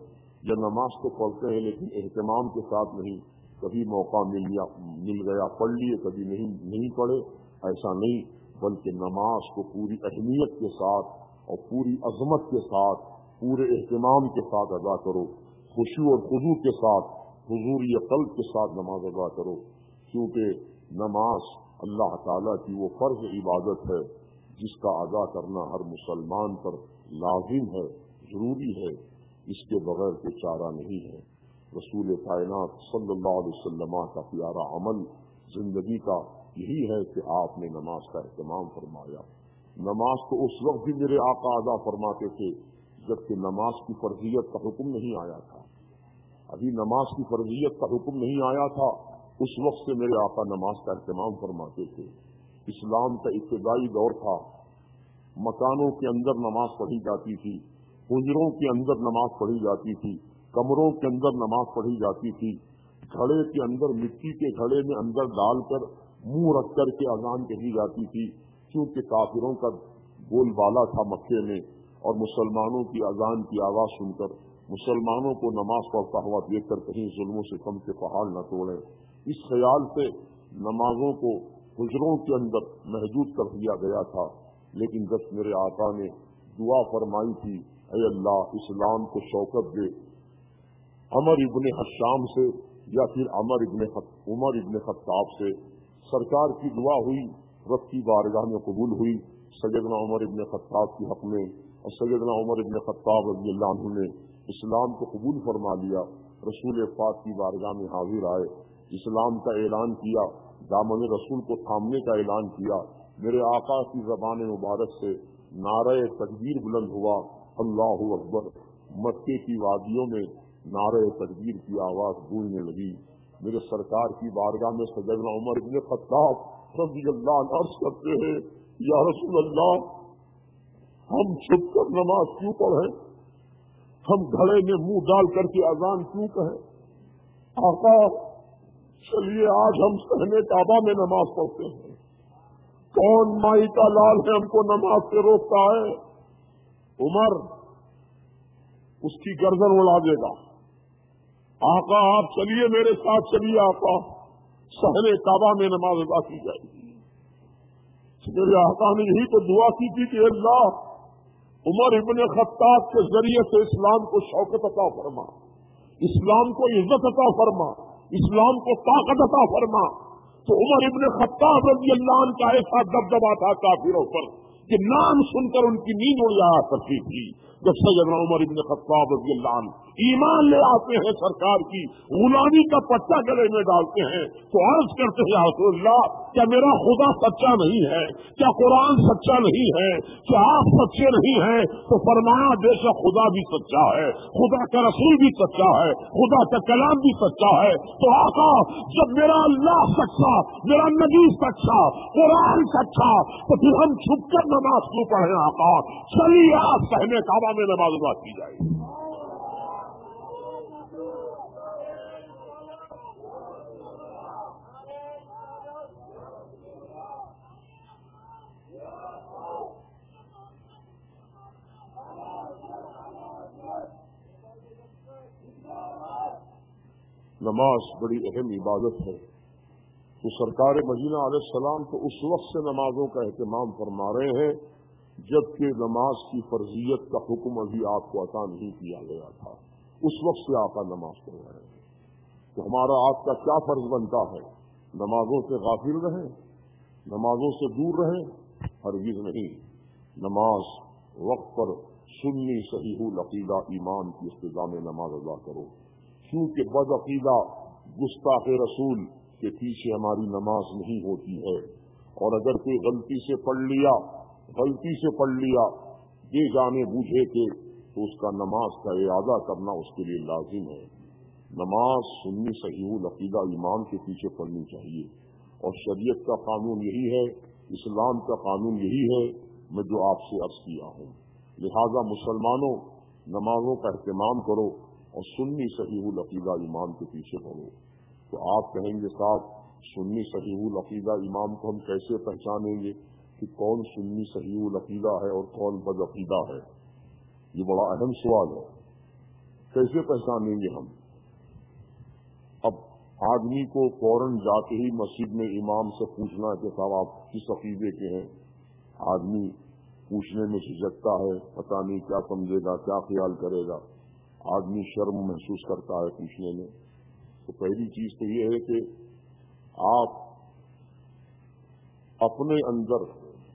یا نماز تو پڑھتے ہیں لیکن اہتمام کے ساتھ نہیں، کبھی موقع مل گیا مل گیا پڑھ لیے، کبھی نہیں نہیں پڑھے، ایسا نہیں، بلکہ نماز کو پوری اہمیت کے ساتھ اور پوری عظمت کے ساتھ پورے اہتمام کے ساتھ ادا کرو، خشوع اور خضوع کے ساتھ حضوری قلب کے ساتھ نماز ادا کرو، کیونکہ نماز اللہ تعالیٰ کی وہ فرض عبادت ہے جس کا ادا کرنا ہر مسلمان پر لازم ہے، ضروری ہے، اس کے بغیر کوئی چارہ نہیں ہے۔ رسول کائنات صلی اللہ علیہ وسلم کا پیارا عمل زندگی کا یہی ہے کہ آپ نے نماز کا اہتمام فرمایا۔ نماز تو اس وقت بھی میرے آقا ادا فرماتے تھے جبکہ نماز کی فرضیت کا حکم نہیں آیا تھا، ابھی نماز کی فرضیت کا حکم نہیں آیا تھا، اس وقت سے میرے آقا نماز کا اہتمام فرماتے تھے۔ اسلام کا ابتدائی دور تھا، مکانوں کے اندر نماز پڑھی جاتی تھی، حجروں کے اندر نماز پڑھی جاتی تھی، کمروں کے اندر نماز پڑھی جاتی تھی، گھڑے کے اندر مٹی کے گھڑے میں اندر ڈال کر منہ رکھ کر کے اذان کہی جاتی تھی، کیونکہ کافروں کا بول بالا تھا مکے میں، اور مسلمانوں کی اذان کی آواز سن کر مسلمانوں کو نماز پڑھتا ہوا دیکھ کر کہیں ظلموں سے کم کے پہاڑ نہ توڑیں، اس خیال سے نمازوں کو حجروں کے اندر محدود کر دیا گیا تھا۔ لیکن جب میرے آقا نے دعا فرمائی تھی، اے اللہ اسلام کو شوکت دے، عمر ابن حشام سے یا پھر عمر ابن عمر ابن خطاب سے، سرکار کی دعا ہوئی، رب کی بارگاہ میں قبول ہوئی، سیدنا عمر ابن خطاب کے حق میں، اور سیدنا عمر ابن خطاب رضی اللہ عنہ نے اسلام کو قبول فرما لیا، رسول پاک کی بارگاہ میں حاضر آئے، اسلام کا اعلان کیا، دامن رسول کو تھامنے کا اعلان کیا، میرے آقا کی زبان مبارک سے نعرہ تکبیر بلند ہوا، اللہ اکبر، مکے کی وادیوں میں نعرہ تکبیر کی آواز گونجنے لگی، میرے سرکار کی بارگاہ میں سیدنا عمر ابن خطاب رضی اللہ عنہ عرض کرتے ہیں، یا رسول اللہ ہم چھپ کر نماز کیوں پڑھیں، ہم گھڑے میں منہ ڈال کر کے اذان کیوں کہیں، آقا چلیے آج ہم صحن کعبہ میں نماز پڑھتے ہیں، کون مائی کا لال ہے ہم کو نماز سے روکتا ہے، عمر اس کی گردن اڑا دے گا، آقا آپ چلیے میرے ساتھ چلیے، آقا صحن کعبہ میں نماز ادا کی جائے گی۔ میرے آقا نے یہی تو دعا کی تھی کہ اللہ عمر ابن خطاب کے ذریعے سے اسلام کو شوکت عطا فرما، اسلام کو عزت عطا فرما، اسلام کو طاقت عطا فرما، تو عمر ابن خطاب رضی اللہ عنہ کا ایسا دبدبا تھا کافروں پر کہ نام سن کر ان کی نیند اڑ جایا کرتی تھی۔ جب سیدنا عمر ابن خطاب رضی اللہ عنہ ایمان لے آتے ہیں، سرکار کی غلامی کا پٹا گلے میں ڈالتے ہیں، تو عرض کرتے ہیں یا رسول اللہ کیا میرا خدا سچا نہیں ہے، کیا قرآن سچا نہیں ہے، کیا آپ سچے نہیں ہیں؟ تو فرمایا بے شک خدا بھی سچا ہے، خدا کا رسول بھی سچا ہے، خدا کا کلام بھی سچا ہے۔ تو آقا جب میرا اللہ سچا، میرا نبی سچا، قرآن سچا، تو پھر ہم چھپ کر نماز کیوں پڑھیں؟ آقا چلیے آپ صحن کعبہ میں نماز ادا کی جائے۔ نماز بڑی اہم عبادت ہے، تو سرکار مدینہ علیہ السلام تو اس وقت سے نمازوں کا اہتمام فرما رہے ہیں جبکہ نماز کی فرضیت کا حکم ابھی آپ کو عطا نہیں کیا گیا تھا، اس وقت سے آپ نماز پڑھ رہے ہیں۔ تو ہمارا آپ کا کیا فرض بنتا ہے؟ نمازوں سے غافل رہیں، نمازوں سے دور رہیں؟ ہرگز نہیں، نماز وقت پر سنی صحیح العقیدہ ایمان کی اقتضاء میں نماز ادا کرو، کیونکہ بد عقیدہ گستاخ رسول کے پیچھے ہماری نماز نہیں ہوتی ہے، اور اگر کوئی غلطی سے پڑھ لیا غلطی سے پڑھ لیا بے جانے بوجھے کے تو اس کا نماز کا اعادہ کرنا اس کے لیے لازم ہے۔ نماز سنی صحیح العقیدہ ایمان کے پیچھے پڑھنی چاہیے، اور شریعت کا قانون یہی ہے، اسلام کا قانون یہی ہے میں جو آپ سے عرض کیا ہوں۔ لہذا مسلمانوں نمازوں کا اہتمام کرو اور سنی صحیح العقیدہ ایمان کے پیچھے پڑھو۔ تو آپ کہیں گے صاحب سنی صحیح العقیدہ امام کو ہم کیسے پہچانیں گے کہ کون سنی صحیح العقیدہ ہے اور کون بد عقیدہ ہے؟ یہ بڑا اہم سوال ہے۔ कैसे पहचानेंगे हम? अब आदमी को फौरन जाके ही मस्जिद में इमाम से पूछना है कि साहब आप किस अकीदे के हैं, आदमी पूछने में झिझकता है, पता नहीं क्या समझेगा, क्या ख्याल करेगा, आदमी शर्म महसूस करता है पूछने में। तो पहली चीज तो ये है कि आप अपने अंदर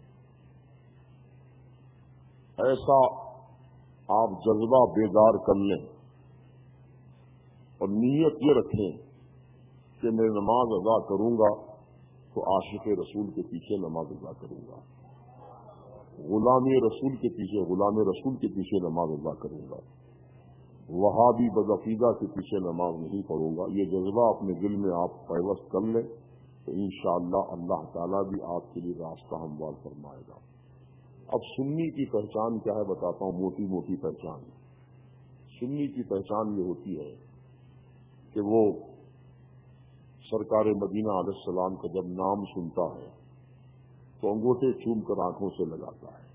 ऐसा आप जज्बा बेदार कर लें और नीयत ये रखें कि मैं नमाज अदा करूंगा तो आशिक रसूल के पीछे नमाज अदा करूंगा, गुलामी रसूल के पीछे गुलाम रसूल के पीछे नमाज अदा करूंगा, वहाबी बदअकीदा के पीछे नमाज नहीं पढ़ूंगा। ये जज्बा अपने दिल में आप पैवस्त कर लें तो इंशाअल्लाह अल्लाह ताला भी आपके लिए रास्ता हमवार फरमाएगा। अब सुन्नी की पहचान क्या है बताता हूं, मोटी मोटी पहचान। सुन्नी की पहचान ये होती है कि वो सरकार मदीना अलैहिस्सलाम का जब नाम सुनता है तो अंगूठे चूम कर आंखों से लगाता है,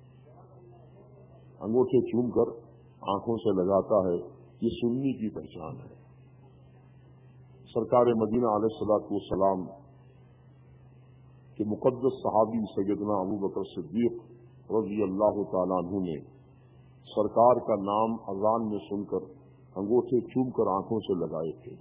अंगूठे चूम कर आंखों से लगाता है। ये सुन्नी की पहचान है। सरकार मदीना अलैहिस्सलाम के मुक़द्दस सहाबी सैयदना अबू बकर सिद्दीक़ रज़ी अल्लाह तआला अन्हु ने सरकार का नाम अजान में सुनकर अंगूठे चूम कर आंखों से लगाए थे।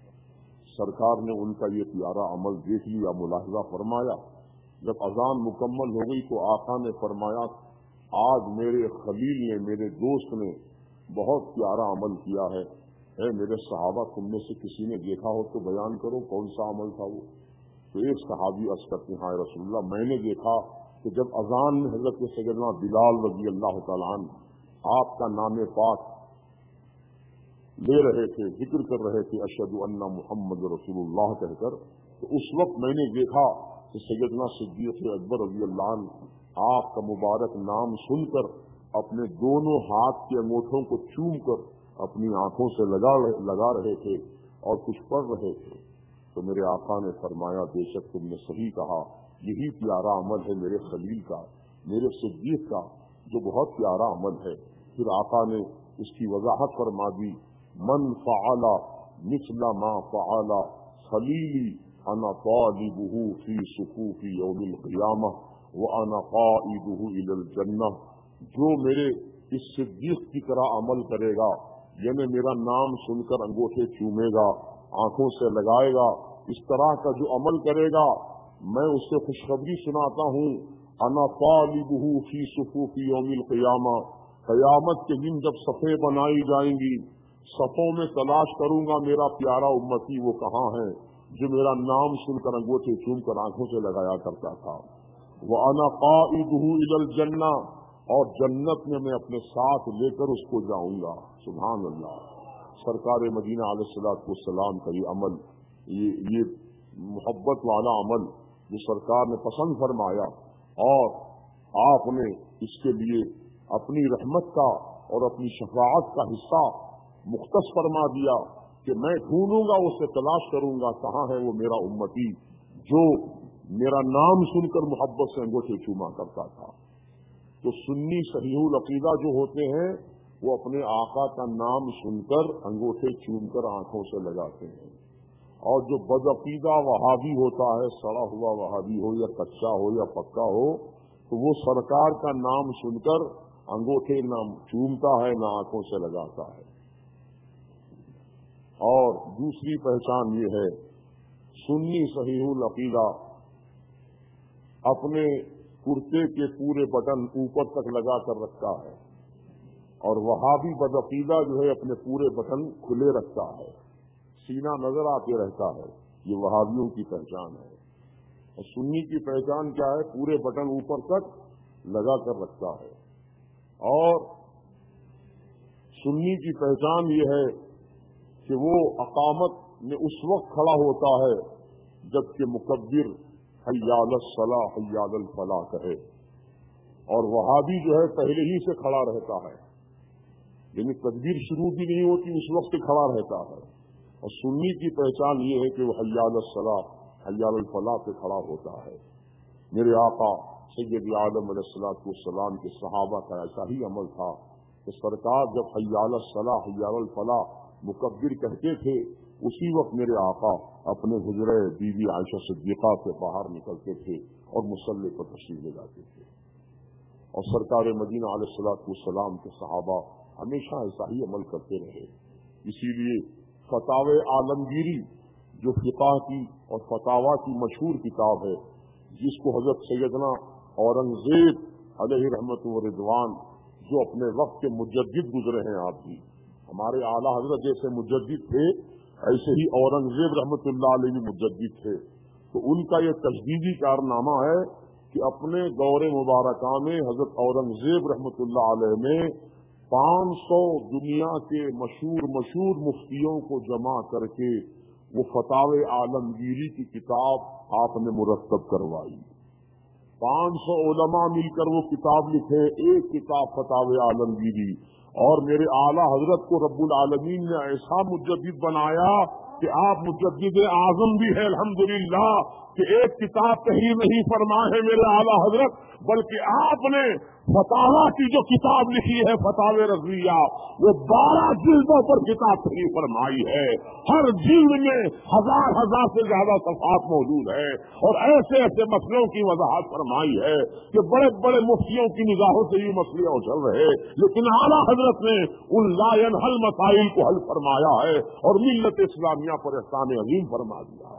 सरकार ने उनका ये प्यारा अमल देख लिया, मुलाहिजा फरमाया। जब अजान मुकम्मल हो गई तो आका ने फरमाया, आज मेरे खलील ने, मेरे दोस्त ने बहुत प्यारा अमल किया है। है मेरे सहाबा, तुम में से किसी ने देखा हो तो बयान करो कौन सा अमल था वो। तो एक सहाबी अर्ज़ करते हैं, रसूलल्लाह मैंने देखा कि जब अजान में हजरत सैयदना बिलाल रज़ी अल्लाह तआला अन्हु आपका नाम पाक ले रहे थे, जिक्र कर रहे थे अशहदु अन्ना मुहम्मद रसूलुल्लाह कहकर, तो उस वक्त मैंने देखा कि सैयदना सिद्दीक़ अकबर रज़ी अल्लाह अन्हु आपका मुबारक नाम सुनकर अपने दोनों हाथ के अंगूठों को चूम कर अपनी आंखों से लगा लगा रहे थे और कुछ पढ़ रहे थे। तो मेरे आका ने फरमाया, बेशक तुमने सही कहा, यही प्यारा अमल है मेरे खलील का, मेरे सिद्दीक़ का, जो बहुत प्यारा अमल है। फिर आका ने उसकी वजाहत फरमा दी, मन फ़अला मिस्ला मा फ़अला खलीली अना तालिबुहु फी सुकूफी यौमिल क़ियामह व अना क़ाइदुहु इलल जन्नह। जो मेरे इस सिद्दीक़ की तरह अमल करेगा, यानी मेरा नाम सुनकर अंगूठे चूमेगा, आंखों से लगाएगा, इस तरह का जो अमल करेगा मैं उससे खुशखबरी सुनाता हूँ, अना तालिबुहु फी सुकूफी यौमिल क़ियामह, क़यामत के दिन जब सफ़े बनाई जाएंगी, सफ़ों में तलाश करूंगा मेरा प्यारा उम्मती वो कहाँ है जो मेरा नाम सुनकर अंगूठे चूमकर आंखों से लगाया करता था। व अना क़ाइदुहु इलल जन्नह, और जन्नत में मैं अपने साथ लेकर उसको जाऊंगा। सुभान अल्लाह। सरकार मदीना अलैहिस्सलाम का ये अमल, ये ये मोहब्बत वाला अमल जो सरकार ने पसंद फरमाया और आपने इसके लिए अपनी रहमत का और अपनी शफाअत का हिस्सा मुख्तस फरमा दिया कि मैं ढूंढूंगा, उससे तलाश करूंगा कहाँ है वो मेरा उम्मती जो मेरा नाम सुनकर मोहब्बत से अंगूठे चूमा करता था। तो सुन्नी सहीहुल अकीदा जो होते हैं वो अपने आका का नाम सुनकर अंगूठे चूमकर आंखों से लगाते हैं, और जो बदअकीदा वहाबी होता है, सड़ा हुआ वहाबी हो या कच्चा हो या पक्का हो, तो वो सरकार का नाम सुनकर अंगूठे न चूमता है न आंखों से लगाता है। और दूसरी पहचान ये है, सुन्नी सहीहुल अकीदा अपने कुर्ते के पूरे बटन ऊपर तक लगा कर रखता है, और वहाबी बदअकीदा जो है अपने पूरे बटन खुले रखता है, सीना नजर आते रहता है। ये वहाबियों की पहचान है। और सुन्नी की पहचान क्या है? पूरे बटन ऊपर तक लगा कर रखता है। और सुन्नी की पहचान ये है कि वो अकामत में उस वक्त खड़ा होता है जबकि मुकब्बिर हय्या अलस सलाह हय्या अलल फलाह कहे, और वहाबी जो है पहले ही से खड़ा रहता है, यानी तकबीर शुरू भी नहीं होती उस वक्त खड़ा रहता है। और सुन्नी की पहचान ये है कि वो हय्या अलस सलाह हय्या अलल फलाह पे खड़ा होता है। मेरे आका सैयद आलम अलैहिस्सलातु वस्सलाम के सहाबा का ऐसा ही अमल था کہ سرکار جب حی علی الصلاح حی علی الفلاح مکبر کہتے تھے اسی وقت میرے آقا اپنے حجرے بی بی عائشہ صدیقہ سے باہر نکلتے تھے اور مصلی پر تشریف لے جاتے تھے. اور سرکار مدینہ علیہ الصلوۃ والسلام کے صحابہ ہمیشہ ایسا ہی عمل کرتے رہے. اسی لیے فتاوی عالمگیری جو فقہ کی اور فتاوا کی مشہور کتاب ہے، جس کو حضرت سیدنا اورنگزیب علیہ رحمت و رضوان جو اپنے وقت کے مجدد گزرے ہیں، آپ بھی ہمارے اعلیٰ حضرت جیسے مجدد تھے ایسے ہی اورنگزیب رحمت اللہ علیہ بھی مجدد تھے. تو ان کا یہ تجدیدی کارنامہ ہے کہ اپنے دور مبارکہ میں حضرت اورنگزیب رحمت اللہ علیہ نے پانچ سو دنیا کے مشہور مشہور مفتیوں کو جمع کر کے وہ فتاوی عالمگیری کی کتاب آپ نے مرتب کروائی. پانچ سو علماء مل کر وہ کتاب لکھے، ایک کتاب فتاوی عالمگیری. اور میرے اعلیٰ حضرت کو رب العالمین نے ایسا مجدد بنایا کہ آپ مجدد اعظم بھی ہے الحمدللہ، کہ ایک کتاب تحریر نہیں فرمائے ہیں میرے اعلیٰ حضرت، بلکہ آپ نے فتاوا کی جو کتاب لکھی ہے فتاوی رضویہ، وہ بارہ جلدوں پر کتاب تحریر فرمائی ہے. ہر جلد میں ہزار ہزار سے زیادہ صفحات موجود ہے اور ایسے ایسے مسئلوں کی وضاحت فرمائی ہے کہ بڑے بڑے مفتیوں کی نگاہوں سے یہ مسئلے اچھل رہے، لیکن اعلیٰ حضرت نے ان لا ينحل مسائل کو حل فرمایا ہے اور ملت اسلامیہ پر احسان عظیم فرما دیا ہے.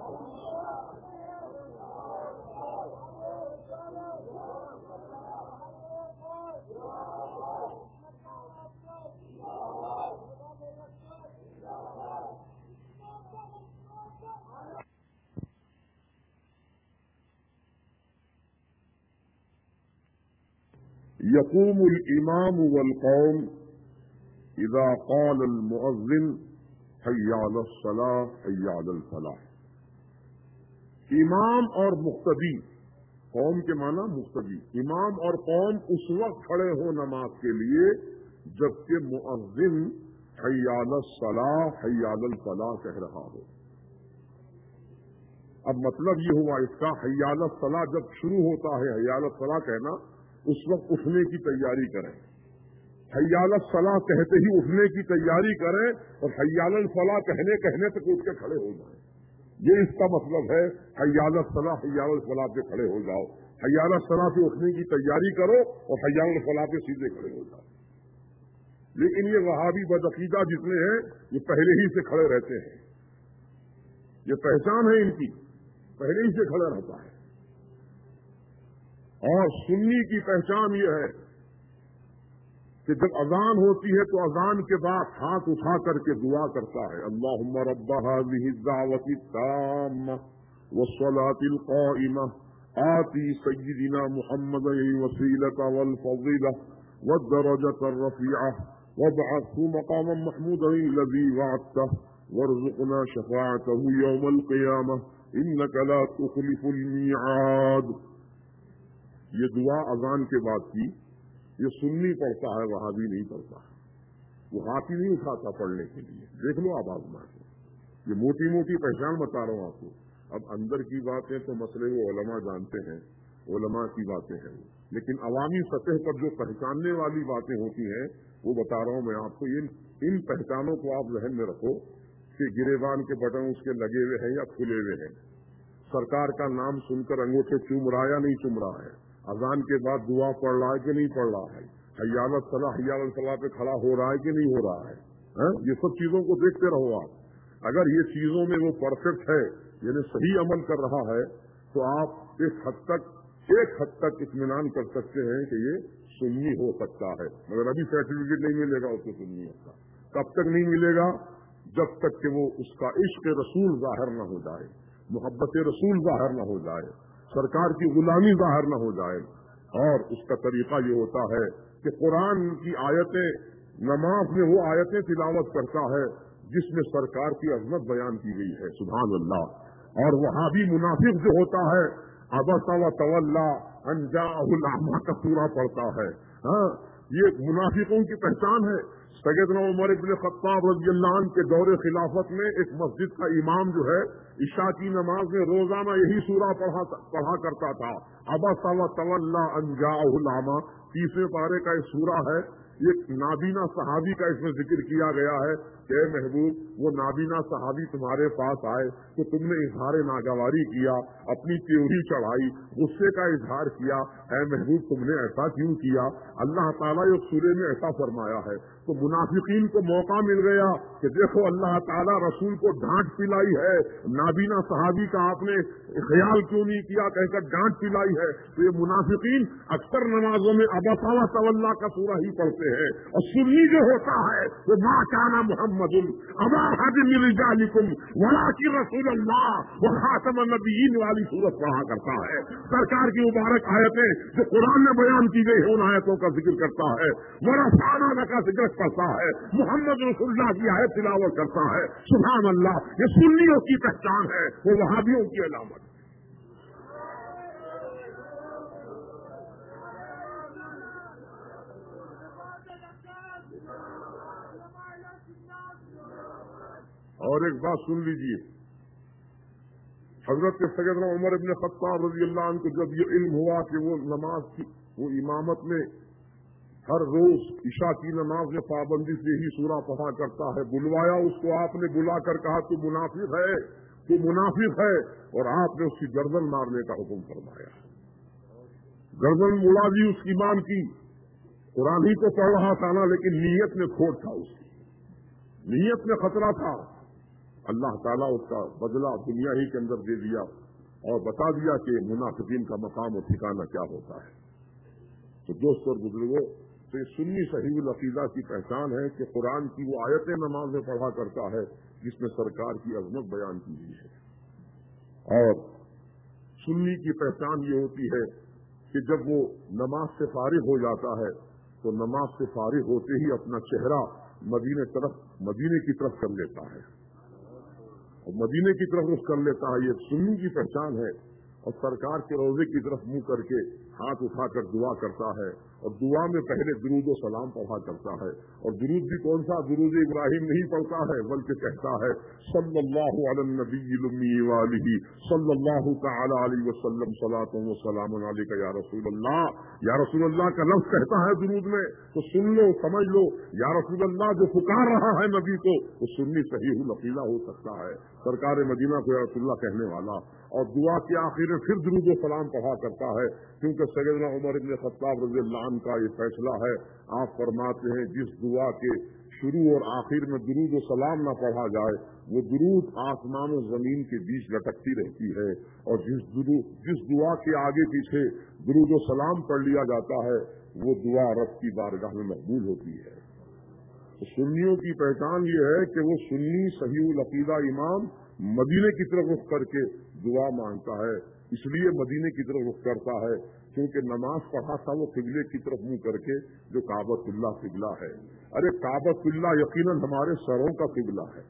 يقوم الإمام والقوم إذا قال المؤذن حي على الصلاة حي على الفلاح. امام اور مقتدی، قوم کے معنی مقتدی، امام اور قوم اس وقت کھڑے ہو نماز کے لیے جبکہ مؤذن حي على الصلاة حي على الفلاح کہہ رہا ہو. اب مطلب یہ ہوا اس کا، حي على الصلاة جب شروع ہوتا ہے حي على الصلاة کہنا، اس وقت اٹھنے کی تیاری کریں. حی علی الصلاح کہتے ہی اٹھنے کی تیاری کریں اور حی علی الفلاح کہنے کہنے تک اٹھ کے کھڑے ہو جائیں. یہ اس کا مطلب ہے حی علی الصلاح حی علی الفلاح پہ کھڑے ہو جاؤ. حی علی الصلاح سے اٹھنے کی تیاری کرو اور حی علی الفلاح پہ سیدھے کھڑے ہو جاؤ. لیکن یہ وہابی بدعقیدہ جتنے ہیں یہ پہلے ہی سے کھڑے رہتے ہیں. یہ پہچان ہے ان کی، پہلے ہی سے کھڑا رہتا ہے. اور سنی کی پہچان یہ ہے کہ جب اذان ہوتی ہے تو اذان کے بعد ہاتھ اٹھا کر کے دعا کرتا ہے، اللہم رب هذه الدعوة التامة والصلاة القائمة آتی سیدنا محمد الوسیلة والفضیلة والدرجة الرفیعة وابعثه مقاما محمودا الذي وعدته وارزقنا شفاعته يوم القيامة انك لا تخلف الميعاد. یہ دعا اذان کے بعد کی، یہ سنی پڑھتا ہے، وہابی نہیں پڑھتا ہے. وہ ہاتھ ہی نہیں اٹھاتا پڑھنے کے لیے. دیکھ لو آپ آزما کے، یہ موٹی موٹی پہچان بتا رہا ہوں آپ کو. اب اندر کی باتیں تو مسئلے وہ علماء جانتے ہیں، علماء کی باتیں ہیں وہ، لیکن عوامی سطح پر جو پہچاننے والی باتیں ہوتی ہیں وہ بتا رہا ہوں میں آپ کو. ان ان پہچانوں کو آپ ذہن میں رکھو کہ گریبان کے بٹن اس کے لگے ہوئے ہیں یا کھلے ہوئے ہیں. سرکار کا نام سن کر انگوٹھے چوم رہا یا نہیں چوم رہا ہے، اذان کے بعد دعا پڑھ رہا ہے کہ نہیں پڑھ رہا ہے، حی علی الصلاح حی علی الفلاح پہ کھڑا ہو رہا ہے کہ نہیں ہو رہا ہے. یہ سب چیزوں کو دیکھتے رہو آپ. اگر یہ چیزوں میں وہ پرفیکٹ ہے، یعنی صحیح عمل کر رہا ہے، تو آپ ایک حد تک ایک حد تک اطمینان کر سکتے ہیں کہ یہ سنی ہو سکتا ہے. مگر ابھی سرٹیفکیٹ نہیں ملے گا اس کو سنیت کا. کب تک نہیں ملے گا؟ جب تک کہ وہ اس کا عشق رسول ظاہر نہ ہو جائے، محبت رسول ظاہر نہ ہو جائے، سرکار کی غلامی ظاہر نہ ہو جائے. اور اس کا طریقہ یہ ہوتا ہے کہ قرآن کی آیتیں، نماز میں وہ آیتیں تلاوت کرتا ہے جس میں سرکار کی عظمت بیان کی گئی ہے. سبحان اللہ. اور وہابی منافق جو ہوتا ہے عبس و تولی ان جاءہ الاعمی کا سورہ پڑھتا ہے. ہاں، یہ منافقوں کی پہچان ہے. سیدنا عمر بن خطاب رضی اللہ عنہ کے دور خلافت میں ایک مسجد کا امام جو ہے عشاء کی نماز میں روزانہ یہی سورہ پڑھا پڑھا کرتا تھا، عبس و تولی ان جاءہ الاعمی. تیسرے پارے کا ایک سورہ ہے، ایک نابینا صحابی کا اس میں ذکر کیا گیا ہے کہ اے محبوب وہ نابینا صحابی تمہارے پاس آئے تو تم نے اظہار ناگواری کیا، اپنی تیوری چڑھائی، غصے کا اظہار کیا، اے محبوب تم نے ایسا کیوں کیا؟ اللہ تعالیٰ ایک سورے میں ایسا فرمایا ہے تو منافقین کو موقع مل گیا کہ دیکھو اللہ تعالیٰ رسول کو ڈانٹ پلائی ہے، نابینا صحابی کا آپ نے خیال کیوں نہیں کیا کہہ کر ڈانٹ پلائی ہے۔ تو یہ منافقین اکثر نمازوں میں ابا طول کا سورہ ہی پڑھتے ہیں، اور سنی جو ہوتا ہے وہ ما کان محمد ابا احد من رجالکم ولکن رسول اللہ وخاتم النبیین والی سورت پڑھا کرتا ہے۔ سرکار کی مبارک آیتیں جو قرآن میں بیان کی گئی ہے ان آیتوں کا ذکر کرتا ہے، ورفعنا کا ذکر کرتا ہے، محمد رسول اللہ کی آیت تلاوت کرتا ہے۔ سبحان اللہ، یہ سنیوں کی پہچان ہے، وہ وہابیوں کی علامت ہے۔ اور ایک بات سن لیجئے، حضرت سیدنا عمر ابن خطاب رضی اللہ عنہ کو جب یہ علم ہوا کہ وہ نماز کی وہ امامت میں ہر روز عشاء کی نماز میں پابندی سے ہی سورہ پڑھا کرتا ہے، بلوایا اس کو، آپ نے بلا کر کہا تو منافق ہے، تو منافق ہے، اور آپ نے اس کی گردن مارنے کا حکم فرمایا۔ گردن مڑا دی اس امام کی، قرآن ہی تو پڑھ رہا تھا نا، لیکن نیت میں کھوٹ تھا، اس کی نیت میں خطرہ تھا۔ اللہ تعالیٰ اس کا بدلہ دنیا ہی کے اندر دے دیا اور بتا دیا کہ منافقین کا مقام اور ٹھکانہ کیا ہوتا ہے۔ تو دوست اور بزرگوں، تو یہ سنی صحیح العقیدہ کی پہچان ہے کہ قرآن کی وہ آیتیں نماز میں پڑھا کرتا ہے جس میں سرکار کی عظمت بیان کی گئی ہے، اور سنی کی پہچان یہ ہوتی ہے کہ جب وہ نماز سے فارغ ہو جاتا ہے تو نماز سے فارغ ہوتے ہی اپنا چہرہ مدینے طرف مدینے کی طرف کر لیتا ہے، اور مدینے کی طرف رخ کر لیتا ہے۔ یہ سنی کی پہچان ہے، اور سرکار کے روضے کی طرف منہ کر کے ہاتھ اٹھا کر دعا کرتا ہے، اور دعا میں پہلے درود و سلام پڑھا کرتا ہے، اور درود بھی کون سا؟ درود ابراہیم نہیں پڑھتا ہے، بلکہ کہتا ہے صلی اللہ علی النبی الامی وآلہ صلی اللہ تعالی علیہ وسلم صلاۃ و سلام علیک یا رسول اللہ۔ یا رسول اللہ کا لفظ کہتا ہے درود میں، تو سن لو، سمجھ لو، یا رسول اللہ جو پکار رہا ہے نبی کو، وہ سنی صحیح العقیدہ ہو سکتا ہے، سرکار مدینہ کو یا رسول اللہ کہنے والا۔ اور دعا کے آخر میں پھر درود و سلام پڑھا کرتا ہے، کیونکہ سیدنا عمر ابن خطاب رضی اللہ عنہ کا یہ فیصلہ ہے، آپ فرماتے ہیں جس دعا کے شروع اور آخر میں درود و سلام نہ پڑھا جائے وہ درود آسمان و زمین کے بیچ لٹکتی رہتی ہے، اور جس درود جس دعا کے آگے پیچھے درود و سلام پڑھ لیا جاتا ہے وہ دعا رب کی بارگاہ میں مقبول ہوتی ہے۔ تو سنیوں کی پہچان یہ ہے کہ وہ سنی صحیح العقیدہ امام مدینے کی طرف رخ کر کے دعا مانگتا ہے، اس لیے مدینے کی طرف رخ کرتا ہے کیونکہ نماز پڑھا تھا وہ قبلے کی طرف منہ کر کے جو کعبۃ اللہ قبلہ ہے۔ ارے کعبۃ اللہ یقیناً ہمارے سروں کا قبلہ ہے،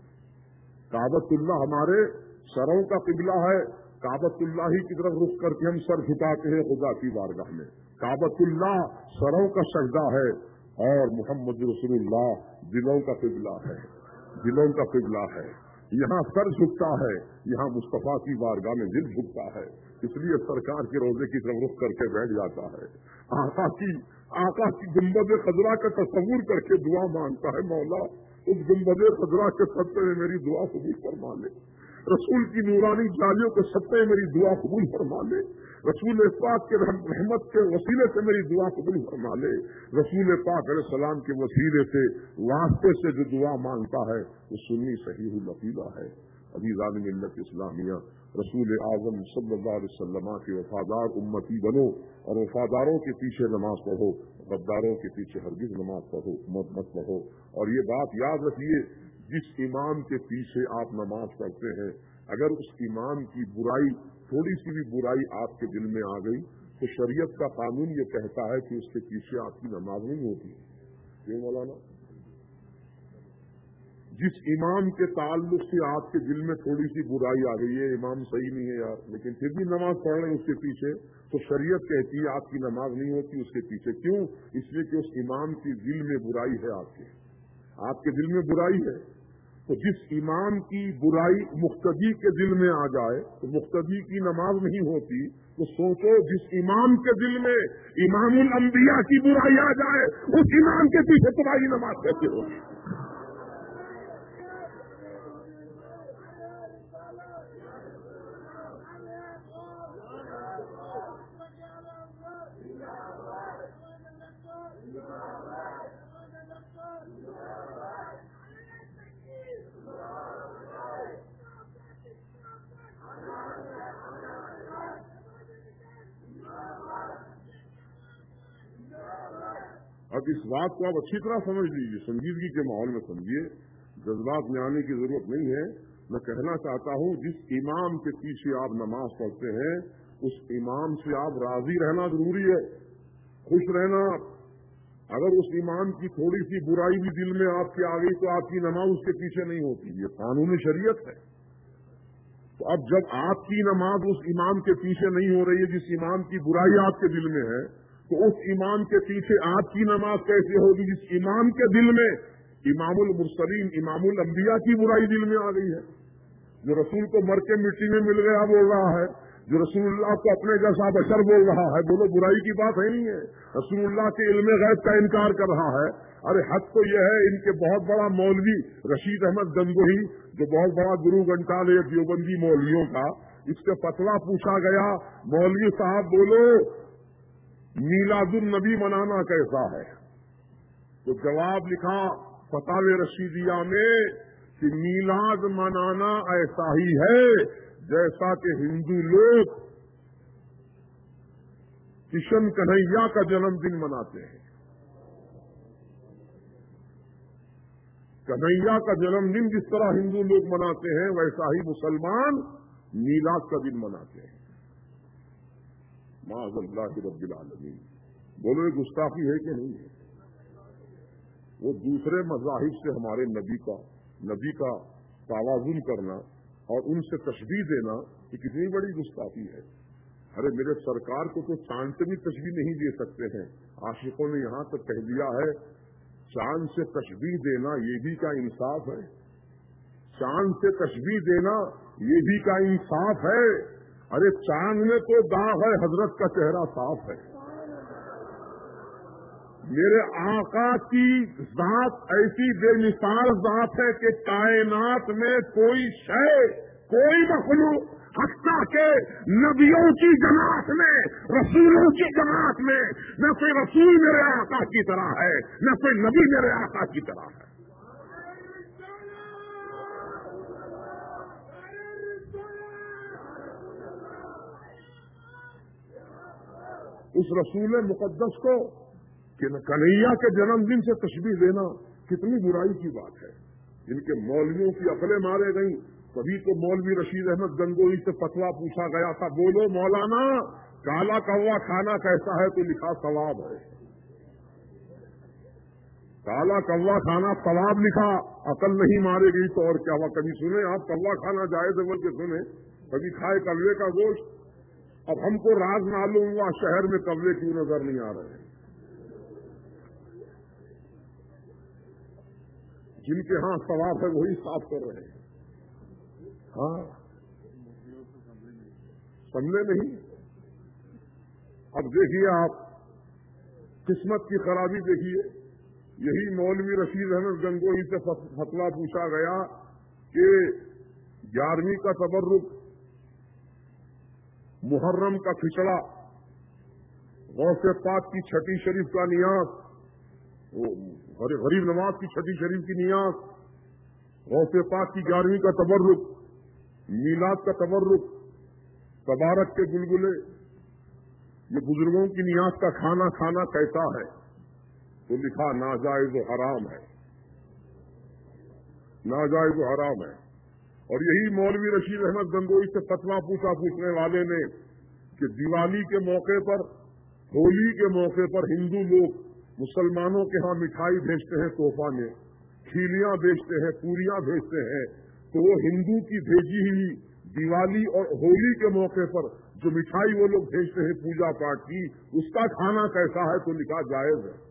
کعبۃ اللہ ہمارے سروں کا قبلہ ہے، کعبۃ اللہ ہی کی طرف رخ کر کے ہم سر جھکاتے ہیں خدا کی بارگاہ میں۔ کعبۃ اللہ سروں کا سجدہ ہے، اور محمد رسول اللہ دلوں کا قبلہ ہے، دلوں کا قبلہ ہے۔ یہاں سر جھکتا ہے، یہاں مصطفیٰ کی بارگاہ میں دل جھکتا ہے، اس لیے سرکار کے روزے کی طرف رخ کر کے بیٹھ جاتا ہے، آقا کی آقا کی گنبد خضرا کا تصور کر کے دعا مانگتا ہے، مولا اس گنبد خضرا کے صدقے میں میری دعا قبول فرما لے، رسول کی نورانی جالیوں کے صدقے میں میری دعا قبول فرما لے، رسول پاک کے رحمت کے وسیلے سے میری دعا قبول فرما لے۔ رسول پاک علیہ السلام کے وسیلے سے واسطے سے جو دعا مانگتا ہے وہ سنی صحیح العقیدہ ہے۔ عزیزان ملت اسلامیہ، رسول اعظم صلی اللہ علیہ وسلم کے وفادار امتی بنو، اور وفاداروں کے پیچھے نماز پڑھو، غداروں کے پیچھے ہرگز نماز پڑھو مت مت پڑھو۔ اور یہ بات یاد رکھیے، جس امام کے پیچھے آپ نماز پڑھتے ہیں اگر اس امام کی برائی تھوڑی سی بھی برائی آپ کے دل میں آ گئی تو شریعت کا قانون یہ کہتا ہے کہ اس کے پیچھے آپ کی نماز نہیں ہوتی۔ کیوں مولانا؟ جس امام کے تعلق سے آپ کے دل میں تھوڑی سی برائی آ گئی ہے، امام صحیح نہیں ہے یار، لیکن پھر بھی نماز پڑھ رہے ہیں اس کے پیچھے، تو شریعت کہتی ہے آپ کی نماز نہیں ہوتی اس کے پیچھے۔ کیوں؟ اس لیے کہ اس امام کے دل میں برائی ہے، آپ کے آپ کے دل میں برائی ہے۔ تو جس امام کی برائی مقتدی کے دل میں آ جائے تو مقتدی کی نماز نہیں ہوتی، تو سوچو جس امام کے دل میں امام الانبیاء کی برائی آ جائے اس امام کے پیچھے تمہاری نماز کیسے ہوگی؟ اب اس بات کو آپ اچھی طرح سمجھ لیجیے، سنجیدگی کے ماحول میں سمجھیے، جذبات میں آنے کی ضرورت نہیں ہے۔ میں کہنا چاہتا ہوں جس امام کے پیچھے آپ نماز پڑھتے ہیں اس امام سے آپ راضی رہنا ضروری ہے، خوش رہنا۔ اگر اس امام کی تھوڑی سی برائی بھی دل میں آپ کے آ گئی تو آپ کی نماز اس کے پیچھے نہیں ہوتی، یہ قانون شریعت ہے۔ تو اب جب آپ کی نماز اس امام کے پیچھے نہیں ہو رہی ہے جس امام کی برائی آپ کے دل میں ہے، تو اس امام کے پیچھے آپ کی نماز کیسے ہوگی جس امام کے دل میں امام المرسلین امام الانبیاء کی برائی دل میں آ گئی ہے؟ جو رسول کو مر کے مٹی میں مل گیا بول رہا ہے، جو رسول اللہ کو اپنے جیسا بشر بول رہا ہے، بولو برائی کی بات ہے نہیں ہے؟ رسول اللہ کے علم غیب کا انکار کر رہا ہے۔ ارے حق تو یہ ہے ان کے بہت بڑا مولوی رشید احمد گنگوہی جو بہت بڑا گرو گھنٹال ہے دیوبندی مولویوں کا، اس سے فتویٰ پوچھا گیا، مولوی صاحب بولو میلاد النبی منانا کیسا ہے؟ تو جواب لکھا فتاوی رشیدیہ میں کہ میلاد منانا ایسا ہی ہے جیسا کہ ہندو لوگ کشن کنہیا کا جنم دن مناتے ہیں۔ کنہیا کا جنم دن جس طرح ہندو لوگ مناتے ہیں ویسا ہی مسلمان میلاد کا دن مناتے ہیں۔ معاذ اللہ رب العالمین، بولو یہ گستاخی ہے کہ نہیں ہے؟ وہ دوسرے مذاہب سے ہمارے نبی کا نبی کا توازن کرنا اور ان سے تشبیہ دینا یہ کتنی بڑی گستاخی ہے۔ ارے میرے سرکار کو تو چاند سے بھی تشبیہ نہیں دے سکتے ہیں، عاشقوں نے یہاں تک کہہ دیا ہے چاند سے تشبیہ دینا یہ بھی کا انصاف ہے، چاند سے تشبیہ دینا یہ بھی کا انصاف ہے۔ ارے چاند میں تو داغ ہے، حضرت کا چہرہ صاف ہے۔ میرے آقا کی ذات ایسی بے مثال ذات ہے کہ کائنات میں کوئی شے کوئی مخلوق حتیٰ کہ نبیوں کی جماعت میں رسولوں کی جماعت میں نہ کوئی رسول میرے آقا کی طرح ہے نہ کوئی نبی میرے آقا کی طرح ہے۔ اس رسول مقدس کو کہ کنہیا کے جنم دن سے تشبیہ دینا کتنی برائی کی بات ہے۔ ان کے مولویوں کی عقلیں مارے گئیں، کبھی تو مولوی رشید احمد گنگوہی سے فتویٰ پوچھا گیا تھا، بولو مولانا کالا کوا کھانا کیسا ہے؟ تو لکھا ثواب ہے۔ کالا کوا کھانا ثواب لکھا، عقل نہیں مارے گئی تو اور کیا ہوا؟ کبھی سنے آپ کوا کھانا جائز ہے بول کے سنے؟ کبھی کھائے کلوے کا گوشت؟ اب ہم کو راز معلوم ہوا شہر میں کلوے کیوں نظر نہیں آ رہے ہیں؟ جن کے ہاں ثواب ہے وہی صاف کر رہے ہیں۔ ہاں سمجھے نہیں؟ اب دیکھیے آپ قسمت کی خرابی دیکھیے، یہی مولوی رشید احمد گنگوہی سے فتویٰ پوچھا گیا کہ گیارہویں کا تبرک، محرم کا کھچڑا، غوث پاک کی چھٹی شریف کا نیاز، غریب نواز کی چھٹی شریف کی نیاز، غوث پاک کی گیارہویں کا تبرک، میلاد کا تبرک، تبارک کے گلگلے، یہ بزرگوں کی نیاز کا کھانا کھانا کیسا ہے؟ تو لکھا ناجائز و حرام ہے، ناجائز و حرام ہے۔ اور یہی مولوی رشید احمد گنگوہی سے فتویٰ پوچھا پوچھنے والے نے کہ دیوالی کے موقع پر، ہولی کے موقع پر ہندو لوگ مسلمانوں کے ہاں مٹھائی بھیجتے ہیں، تحفہ میں کھیلیاں بھیجتے ہیں، پوریاں بھیجتے ہیں، تو وہ ہندو کی بھیجی ہوئی دیوالی اور ہولی کے موقع پر جو مٹھائی وہ لوگ بھیجتے ہیں پوجا پاٹ کی، اس کا کھانا کیسا ہے؟ تو لکھا جائز ہے،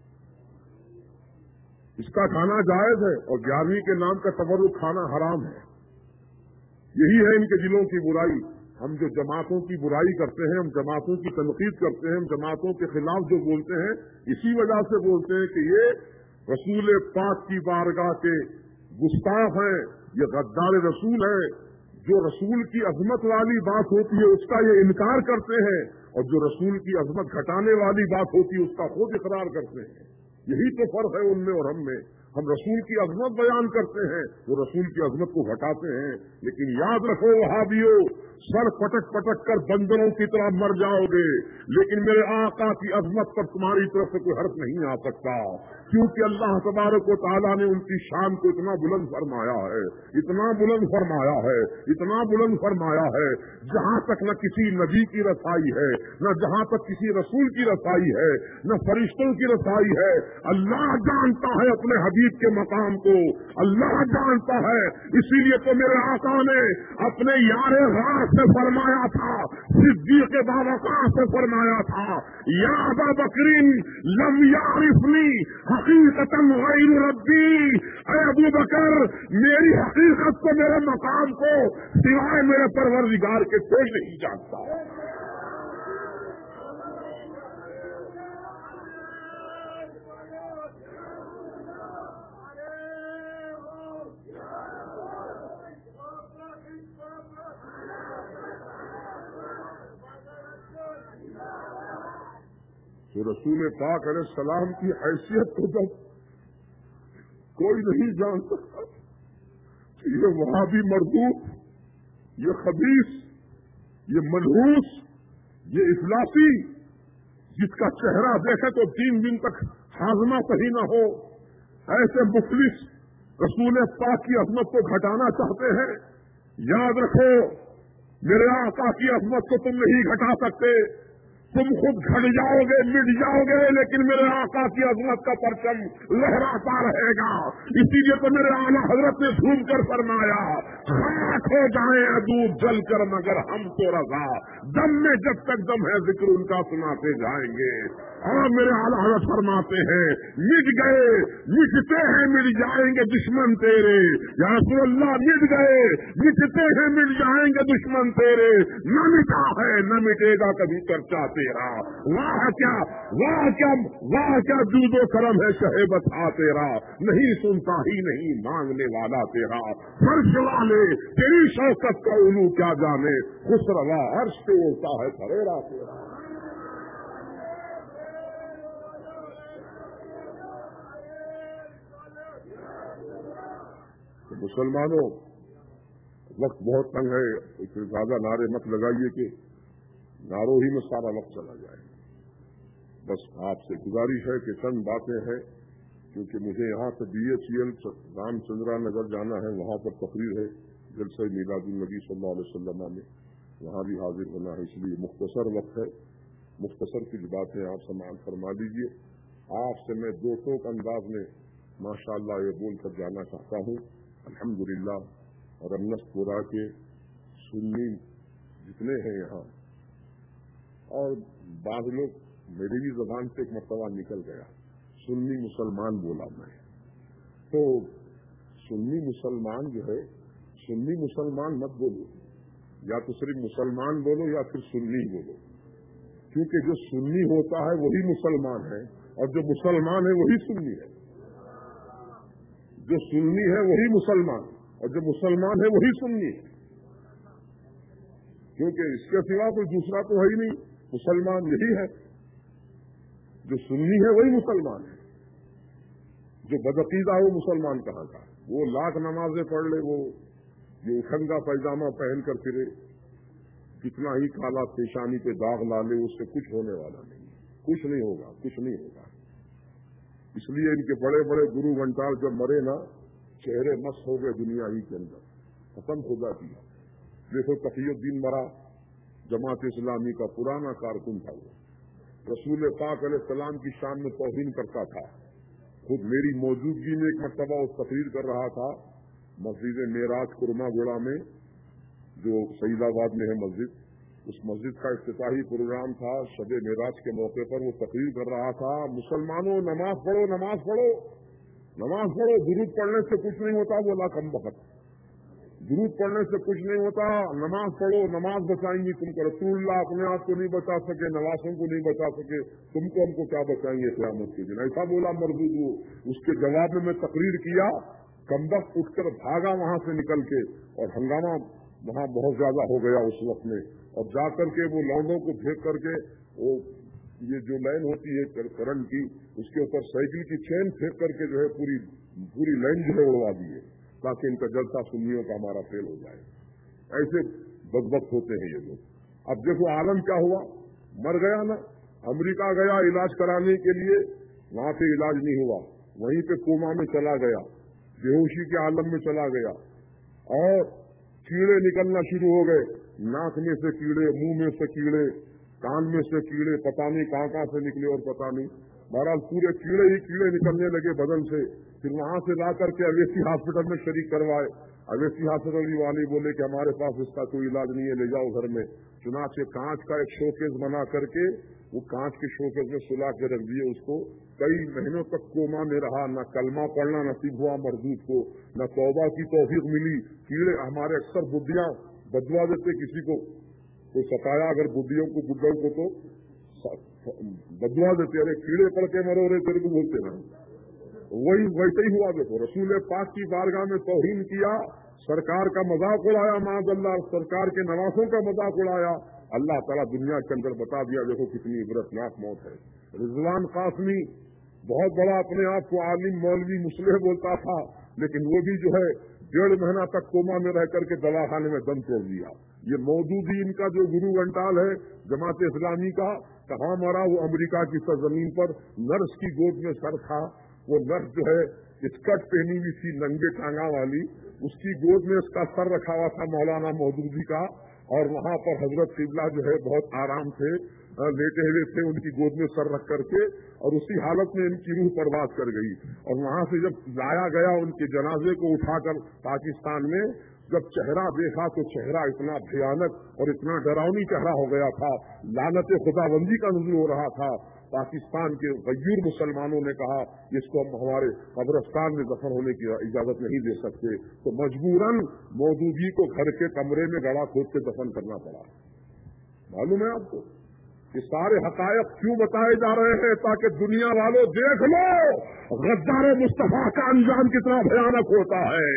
اس کا کھانا جائز ہے، اور گیارہویں کے نام کا تبرک کھانا حرام ہے۔ یہی ہے ان کے دلوں کی برائی۔ ہم جو جماعتوں کی برائی کرتے ہیں، ہم جماعتوں کی تنقید کرتے ہیں، ہم جماعتوں کے خلاف جو بولتے ہیں، اسی وجہ سے بولتے ہیں کہ یہ رسول پاک کی بارگاہ کے گستاخ ہیں، یہ غدار رسول ہے. جو رسول کی عظمت والی بات ہوتی ہے اس کا یہ انکار کرتے ہیں، اور جو رسول کی عظمت گھٹانے والی بات ہوتی ہے اس کا خود اقرار کرتے ہیں. یہی تو فرق ہے ان میں اور ہم میں. ہم رسول کی عظمت بیان کرتے ہیں، وہ رسول کی عظمت کو گھٹاتے ہیں. لیکن یاد رکھو وہابیو، سر پٹک پٹک کر بندروں کی طرح مر جاؤ گے، لیکن میرے آقا کی عظمت پر تمہاری طرف سے کوئی حرف نہیں آ سکتا، کیونکہ اللہ تبارک و تعالیٰ نے ان کی شان کو اتنا بلند فرمایا ہے، اتنا بلند فرمایا ہے، اتنا بلند فرمایا ہے، جہاں تک نہ کسی نبی کی رسائی ہے، نہ جہاں تک کسی رسول کی رسائی ہے، نہ فرشتوں کی رسائی ہے. اللہ جانتا ہے اپنے حبیب کے مقام کو، اللہ جانتا ہے. اسی لیے تو میرے آقا نے اپنے یار غار سے فرمایا تھا، صدیق باوقار سے فرمایا تھا، یا ابا بکرین لم یعرفنی حقیقتا غیر ربی، اے ابو بکر میری حقیقت کو، میرے مقام کو سوائے میرے پروردگار کے کوئی نہیں جانتا. تو رسول پاک علیہ السلام کی حیثیت کو جب کوئی نہیں جان سکتا، یہ وہابی مردود، یہ خبیث، یہ منحوس، یہ افلاسی، جس کا چہرہ دیکھے تو تین دن تک ہاضمہ صحیح نہ ہو، ایسے مفلس رسول پاک کی عظمت کو گھٹانا چاہتے ہیں. یاد رکھو میرے آقا کی عظمت کو تم نہیں گھٹا سکتے، تم خود گھٹ جاؤ گے، مٹ جاؤ گے، لیکن میرے آقا کی عظمت کا پرچم لہراتا رہے گا. اسی لیے تو میرے اعلیٰ حضرت نے جھوم کر فرمایا، خاک ہو جائیں ادوب جل کر مگر ہم تو رضا، دم میں جب تک دم ہے ذکر ان کا سناتے جائیں گے. اور میرے اعلیٰ حضرت فرماتے ہیں، مٹ گئے مٹتے ہیں مٹ جائیں گے دشمن تیرے، یا رسول اللہ مٹ گئے مٹتے ہیں مٹ جائیں گے دشمن تیرے، نہ مٹا ہے نہ مٹے گا کبھی چرچا تیرا. واہ کیا واہ کیا واہ کیا جود و کرم ہے شہ بتا تیرا، نہیں سنتا ہی نہیں مانگنے والا تیرا. فرش والے تیری شوکت کا علو کیا جانے، خسروا عرش پہ اڑتا ہے پھریرا تیرا. مسلمانوں وقت بہت تنگ ہے، اس زیادہ نعرے مت لگائیے کہ نعروں ہی میں سارا وقت چلا جائے. بس آپ سے گزارش ہے کہ چند باتیں ہیں، کیونکہ مجھے یہاں سے B H E L Ram Chandra Nagar جانا ہے، وہاں پر تقریر ہے جلسہ میلاد النبی صلی اللہ علیہ وسلم میں، وہاں بھی حاضر ہونا ہے. اس لیے مختصر وقت ہے، مختصر کچھ باتیں آپ سماعت فرما لیجیے. آپ سے میں دو ٹوک انداز میں ماشاء اللہ یہ بول کر جانا چاہتا ہوں. الحمدللہ رمنس پورا کے سنی جتنے ہیں یہاں، اور بعض لوگ میری بھی زبان سے ایک مرتبہ نکل گیا، سنی مسلمان بولا میں، تو سنی مسلمان جو ہے، سنی مسلمان مت بولو، یا تو صرف مسلمان بولو یا پھر سنی بولو، کیونکہ جو سنی ہوتا ہے وہی مسلمان ہے، اور جو مسلمان ہے وہی سنی ہے. جو سنی ہے وہی مسلمان، اور جو مسلمان ہے وہی سنی ہے، کیونکہ اس کے سوا کوئی دوسرا تو ہے ہی نہیں. مسلمان یہی ہے، جو سنی ہے وہی مسلمان ہے. جو بدعقیدہ وہ مسلمان کہاں کا، وہ لاکھ نمازیں پڑھ لے، وہ جو اٹھنگا پیجامہ پہن کر پھرے، کتنا ہی کالا پیشانی پہ داغ لا لے، اس سے کچھ ہونے والا نہیں، کچھ نہیں ہوگا، کچھ نہیں ہوگا. اس لیے ان کے بڑے بڑے گرو گھنٹال جب مرے نا، چہرے مست ہو گئے دنیا ہی کے اندر، قسم خدا کی. دیکھو تقی الدین مرا، جماعت اسلامی کا پرانا کارکن تھا، وہ رسول پاک علیہ السلام کی شان میں توہین کرتا تھا. خود میری موجودگی میں ایک مرتبہ وہ تقریر کر رہا تھا مسجد معراج کرما گوڑا میں، جو سعید آباد میں ہے مسجد. اس مسجد کا افتتاحی پروگرام تھا، شب معراج کے موقع پر وہ تقریر کر رہا تھا، مسلمانوں نماز پڑھو نماز پڑھو نماز پڑھو، درود پڑھنے سے کچھ نہیں ہوتا. بولا کم وقت दुरूद पढ़ने से कुछ नहीं होता, नमाज पढ़ो, नमाज बचाएंगी तुमको। रसूलुल्लाह अपने आप को नहीं बचा सके, नवासों को नहीं बचा सके, तुमको हमको क्या बचाएंगे क़यामत के दिन। ऐसा बोला मरदूद। वो उसके जवाब में मैं तकरीर किया, कमबख्त उठकर भागा वहां से निकल के, और हंगामा वहां बहुत ज्यादा हो गया उस वक्त में। और जाकर के वो लौंडों को फेंक करके, वो ये जो लाइन होती है करंट की, उसके ऊपर साइकिल की चेन फेंक करके जो है पूरी पूरी लाइन जो है उड़वा दिए, ताकि इनका जलसा सुन्नियों का हमारा फेल हो जाए। ऐसे बदबख्त होते हैं ये लोग। अब देखो आलम क्या हुआ, मर गया ना, अमेरिका गया इलाज कराने के लिए, वहां पे इलाज नहीं हुआ, वहीं पे कोमा में चला गया, बेहोशी के आलम में चला गया, और कीड़े निकलना शुरू हो गए, नाक में से कीड़े, मुंह में से कीड़े, कान में से कीड़े, पता नहीं कहां कहां से निकले और पता नहीं, बहरहाल पूरे कीड़े ही कीड़े निकलने लगे बदन से। फिर वहां से ला करके अवेसी हॉस्पिटल में शरीक करवाए। अवेसी हॉस्पिटल वाले बोले कि हमारे पास इसका कोई इलाज नहीं है, ले जाओ घर में। चुनाचे कांच का एक शोकेस बना करके वो कांच के शोकेस में सुला के रख दिए उसको। कई महीनों तक कोमा में रहा, न कलमा पढ़ना नसीब हुआ मरदूद को, न तौबा की तौफीक मिली। कीड़े हमारे अक्सर बुद्धियां बदवा देते, किसी को कोई सताया अगर बुद्धियों को बुड्ढों को तो बदवा देते, अरे कीड़े पड़ के मरो रे तेरे को बोलते ना। वही वैसे ही हुआ। देखो रसूल पाक की बारगाह में तौहीन किया, सरकार का मजाक उड़ाया, माअल्लाह सरकार के नवासों का मजाक उड़ाया। अल्लाह ताला दुनिया के अंदर बता दिया देखो कितनी इबरतनाक मौत है। रिजवान कासमी बहुत बड़ा अपने आप को आलिम मौलवी मुस्लिह बोलता था, लेकिन वो भी जो है डेढ़ महीना तक कोमा में रह करके दवाखाने में दम तोड़ दिया। ये मौजूद ही इनका जो गुरु घंटाल है जमात इस्लामी का, कहाँ मरा, वो अमेरिका की सरजमीन पर नर्स की गोद में सर था। वो नर्स जो है स्कर्ट पहनी हुई थी नंगे टांगा वाली, उसकी गोद में उसका सर रखा हुआ था मौलाना मौदूदी का, और वहां पर हजरत किबला जो है बहुत आराम से लेटे हुए थे, उनकी गोद में सर रख करके, और उसी हालत में इनकी रूह परवाज कर गई। और वहां से जब लाया गया उनके जनाजे को उठाकर पाकिस्तान में, जब चेहरा देखा तो चेहरा इतना भयानक और इतना डरावनी चेहरा हो गया था, लानत खुदाबंदी का नुज़ूल हो रहा था। पाकिस्तान के गैर मुसलमानों ने कहा इसको हम हमारे कब्रिस्तान में दफन होने की इजाजत नहीं दे सकते, तो मजबूरन मौजूदगी को घर के कमरे में गड़ा खोद के दफन करना पड़ा। मालूम है आपको कि सारे हकायक क्यों बताए जा रहे हैं, ताकि दुनिया वालों देख लो गद्दार मुस्तफा का अंजाम कितना भयानक होता है।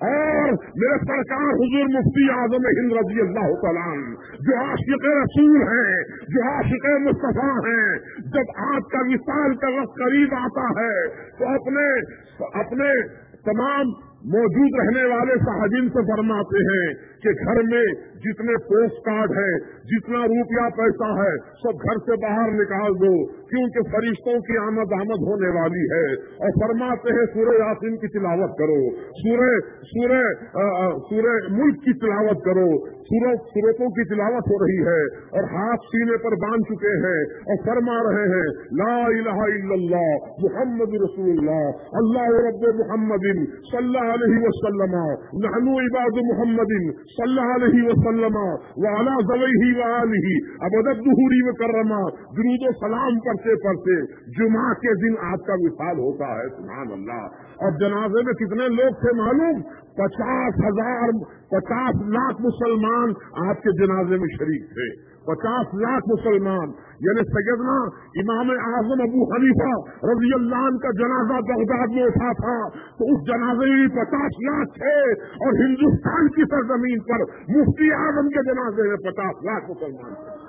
और मेरे सरकार हुजूर मुफ्ती आजम हिंद रज़ी अल्लाह तआला जो आशिक़ रसूल हैं, जो आशिक़ मुस्तफा हैं, जब आपका विसाल का वक्त करीब आता है तो अपने अपने तमाम मौजूद रहने वाले साहबीन से फरमाते हैं कि घर में जितने पोस्ट कार्ड है, जितना रुपया पैसा है, सब घर से बाहर निकाल दो, क्योंकि फरिश्तों की आमद आमद होने वाली है। और फरमाते हैं सूरह यासीन की तिलावत करो, सूरह सूरह सूरह मुल्क की तिलावत करो, सूरह सूरतों की तिलावत हो रही है, और हाथ सीने पर बांध चुके हैं और फरमा रहे हैं ला इलाहा इल्लल्लाह मुहम्मद रसूलुल्लाह अल्लाह रब्ब मुहम्मदिन सल्लल्लाहु अलैहि वसल्लम नहनु इबाद मुहम्मदिन सल्लल्लाहु अलैहि वसल्लम व अला ज़वैहि व आलिहि अबदत दुहूरी व कररमा। दुरूद व सलाम पढ़ते पढ़ते जुमा के दिन आपका विसाल होता है। सुभान अल्लाह। और जनाजे में कितने लोग थे मालूम? पचास हजार पचास लाख मुसलमान आपके जनाजे में शरीक थे। पचास लाख मुसलमान, यानी सैयदना इमाम आजम अबू हनीफा रज़ी अल्लाह अन्हु का जनाजा बगदाद में उठा था, तो उस जनाजे में पचास लाख थे, और हिंदुस्तान की सरजमीन पर मुफ्ती आजम के जनाजे में पचास लाख मुसलमान थे।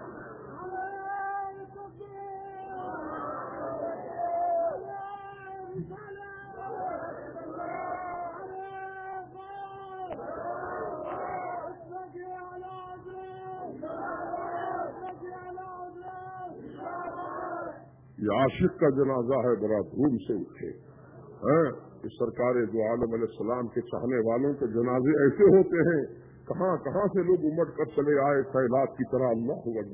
ये आशिक का जनाजा है, बड़ा धूम से उठे हैं। इस सरकार दो आलम अलैहिस्सलाम के चाहने वालों के जनाजे ऐसे होते हैं, कहाँ कहाँ से लोग उमड़ कर चले आए सैलाब की तरह। अल्लाहु अकबर।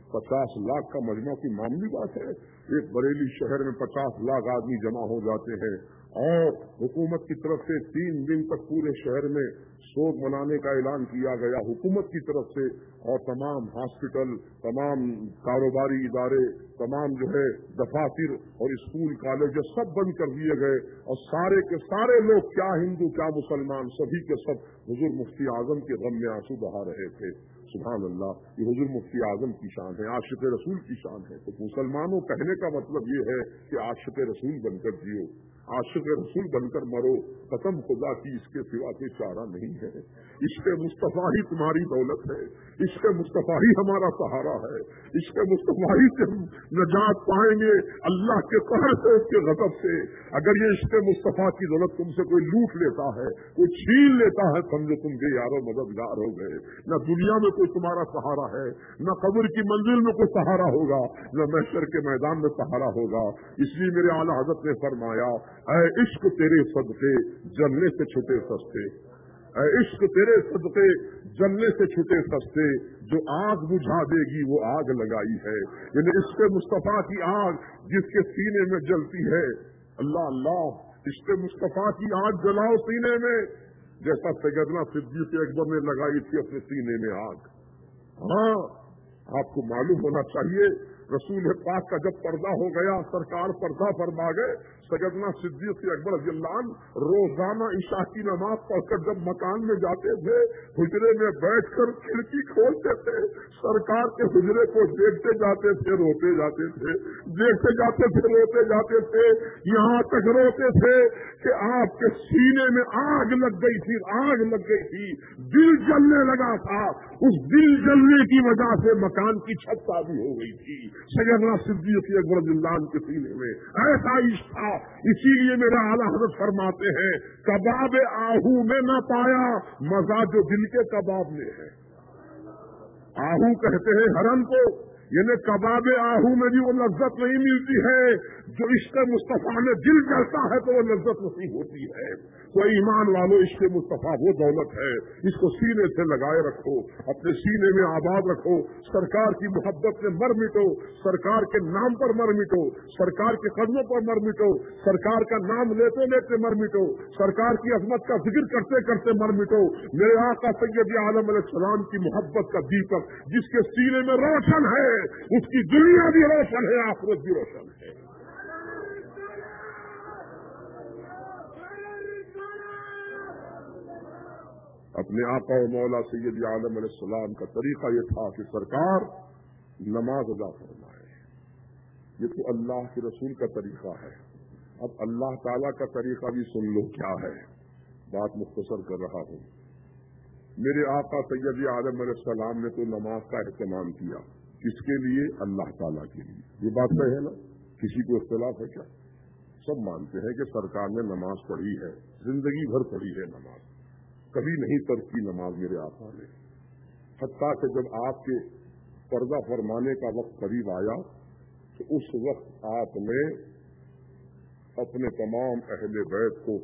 पचास लाख का मजमा की मामूली बात है। एक बरेली शहर में पचास लाख आदमी जमा हो जाते हैं और हुकूमत की तरफ से तीन दिन तक पूरे शहर में शोक मनाने का ऐलान किया गया हुकूमत की तरफ से, और तमाम हॉस्पिटल, तमाम कारोबारी इदारे, तमाम जो है दफातर और स्कूल कॉलेज सब बंद कर दिए गए, और सारे के सारे लोग, क्या हिंदू क्या मुसलमान, सभी के सब हुजूर मुफ्ती आजम के गम में आंसू बहा रहे थे। सुभान अल्लाह, ये हुजूर मुफ्ती आजम की शान है, आशिक रसूल की शान है। तो मुसलमानों कहने का मतलब ये है कि आशिक रसूल बनकर जियो, आशिक रसूल बनकर मरो, कसम खुदा की इसके सिवा कोई चारा नहीं है। इसके मुस्तफा ही तुम्हारी दौलत है, इसके मुस्तफा ही हमारा सहारा है, इसके मुस्तफा ही से हम नजात पाएंगे अल्लाह के कहर से, उसके गजब से। अगर ये इसके मुस्तफा की दौलत तुमसे कोई लूट लेता है, कोई छीन लेता है, समझो तुम बेयारो मददगार हो गए। न दुनिया में कोई तुम्हारा सहारा है, न कब्र की मंजिल में कोई सहारा होगा, न महशर के मैदान में सहारा होगा। इसलिए मेरे आला हज़रत ने फरमाया, ऐ इश्क तेरे सदके जलने से छुटे सस्ते, ऐ इश्क तेरे सदके जलने से छुटे सस्ते, जो आग बुझा देगी वो आग लगाई है। यानी इसके मुस्तफा की आग जिसके सीने में जलती है, अल्लाह अल्लाह, इसके मुस्तफा की आग जलाओ सीने में, जैसा सैयदना सिद्दीक़ अकबर ने लगाई थी अपने सीने में आग। हाँ, आपको मालूम होना चाहिए, रसूल पाक का जब पर्दा हो गया, सरकार पर्दा फरमा गए, सैयदना सिद्दीक़ अकबर रज़ियल्लाहु अन्हु रोजाना इशा की नमाज पढ़कर जब मकान में जाते थे, हुजरे में बैठकर खिड़की खोलते थे, सरकार के हुजरे को देखते जाते थे, रोते जाते थे, देखते जाते थे, रोते जाते थे, यहाँ तक रोते थे कि आपके सीने में आग लग गई थी, आग लग गई थी, दिल जलने लगा था। उस दिल जलने की वजह से मकान की छत ताबी हो गई थी सैयदना सिद्दीक़ अकबर रज़ियल्लाहु अन्हु के सीने में। ऐसा इश्क था। इसीलिए मेरा आला हज़रत फरमाते हैं, कबाब आहू में न पाया मजा जो दिल के कबाब में है। आहू कहते हैं हरन को, यानी कबाब आहू में भी वो लज्जत नहीं मिलती है जो इश्क़ मुस्तफा में दिल जलता है तो वो लज्जत नसीब होती है। तो ईमान वालों, इश्क़ मुस्तफा वो दौलत है, इसको सीने से लगाए रखो, अपने सीने में आबाद रखो। सरकार की मोहब्बत में मर मिटो, सरकार के नाम पर मर मिटो, सरकार के कदमों पर मर मिटो, सरकार का नाम लेते लेते मर मिटो, सरकार की अजमत का जिक्र करते करते मर मिटो। मेरे आका सैयद आलम अलैहिस्सलाम की मोहब्बत का दीपक जिसके सीने में रोशन है, उसकी दुनिया भी रोशन है, आखिरत भी रोशन है। अपने आका और मौला सैयद आलम अलैहिस्सलाम का तरीका ये था कि सरकार नमाज अदा फरमाए। ये तो अल्लाह के रसूल का तरीका है। अब अल्लाह ताला का तरीका भी सुन लो क्या है। बात मुख्तसर कर रहा हूँ। मेरे आका सैयद आलम अलैहिस्सलाम ने तो नमाज का एहतमाम किया, किसके लिए? अल्लाह ताला के लिए। ये बात तो है ना, किसी को इख्तिलाफ है क्या? सब मानते हैं कि सरकार ने नमाज पढ़ी है, जिंदगी भर पढ़ी है नमाज, कभी नहीं तर्क की नमाज मेरे आका ने। हत्ता कि जब आपके पर्दा फरमाने का वक्त करीब आया तो उस वक्त आपने अपने तमाम अहले बैत को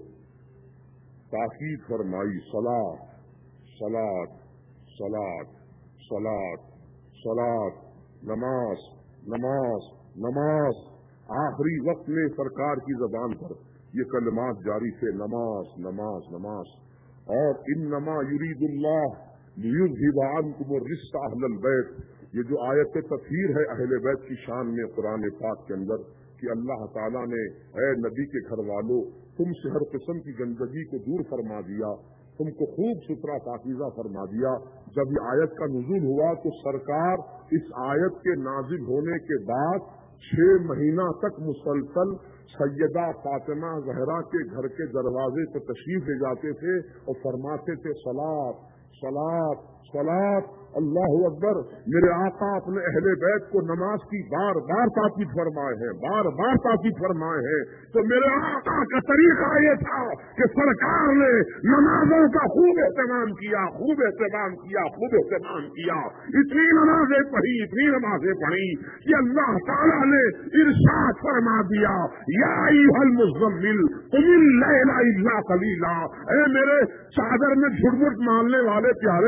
ताकीद फरमाई, सलात सलात सलात सलात सलात, नमाज नमाज नमाज। आखिरी वक्त में सरकार की जबान पर ये कलमात जारी थे, नमाज नमाज नमाज। और इन्नमा युरीदुल्लाह लियुज़हिबा अन्कुम अर्रिज्स अहलल बैत, ये जो आयत तत्हीर है अहले बैत की शान में कुरान पाक के अंदर, कि अल्लाह ताला ने ऐ नबी के घर वालों तुमसे हर किस्म की गंदगी को दूर फरमा दिया, तुमको खूब सुथरा पाकीज़ा फरमा दिया। जब ये आयत का नुज़ूल हुआ तो सरकार इस आयत के नाजिल होने के बाद छह महीना तक मुसलसल सैयदा फातिमा ज़हरा के घर के दरवाजे पर तशरीफ ले जाते थे और फरमाते थे सलात सलात सलात, अल्लाहु अकबर। मेरे आका अपने अहले बैत को नमाज की बार बार ताकीद फरमाए हैं, बार बार ताकीद फरमाए हैं। तो मेरे आका का तरीका ये था कि सरकार ने नमाजों का खूब एहतमाम किया, खूब एहतमाम किया, खूब एहतमाम किया। इतनी नमाजें पढ़ी, इतनी नमाजें पढ़ी कि अल्लाह ताला ने इरशाद फरमा दिया, या अय्युहल मुज़्ज़म्मिल कुमिल लैला इल्ला क़लीला, ऐ मेरे चादर में झुटमुट मारने वाले प्यारे मुस्तफा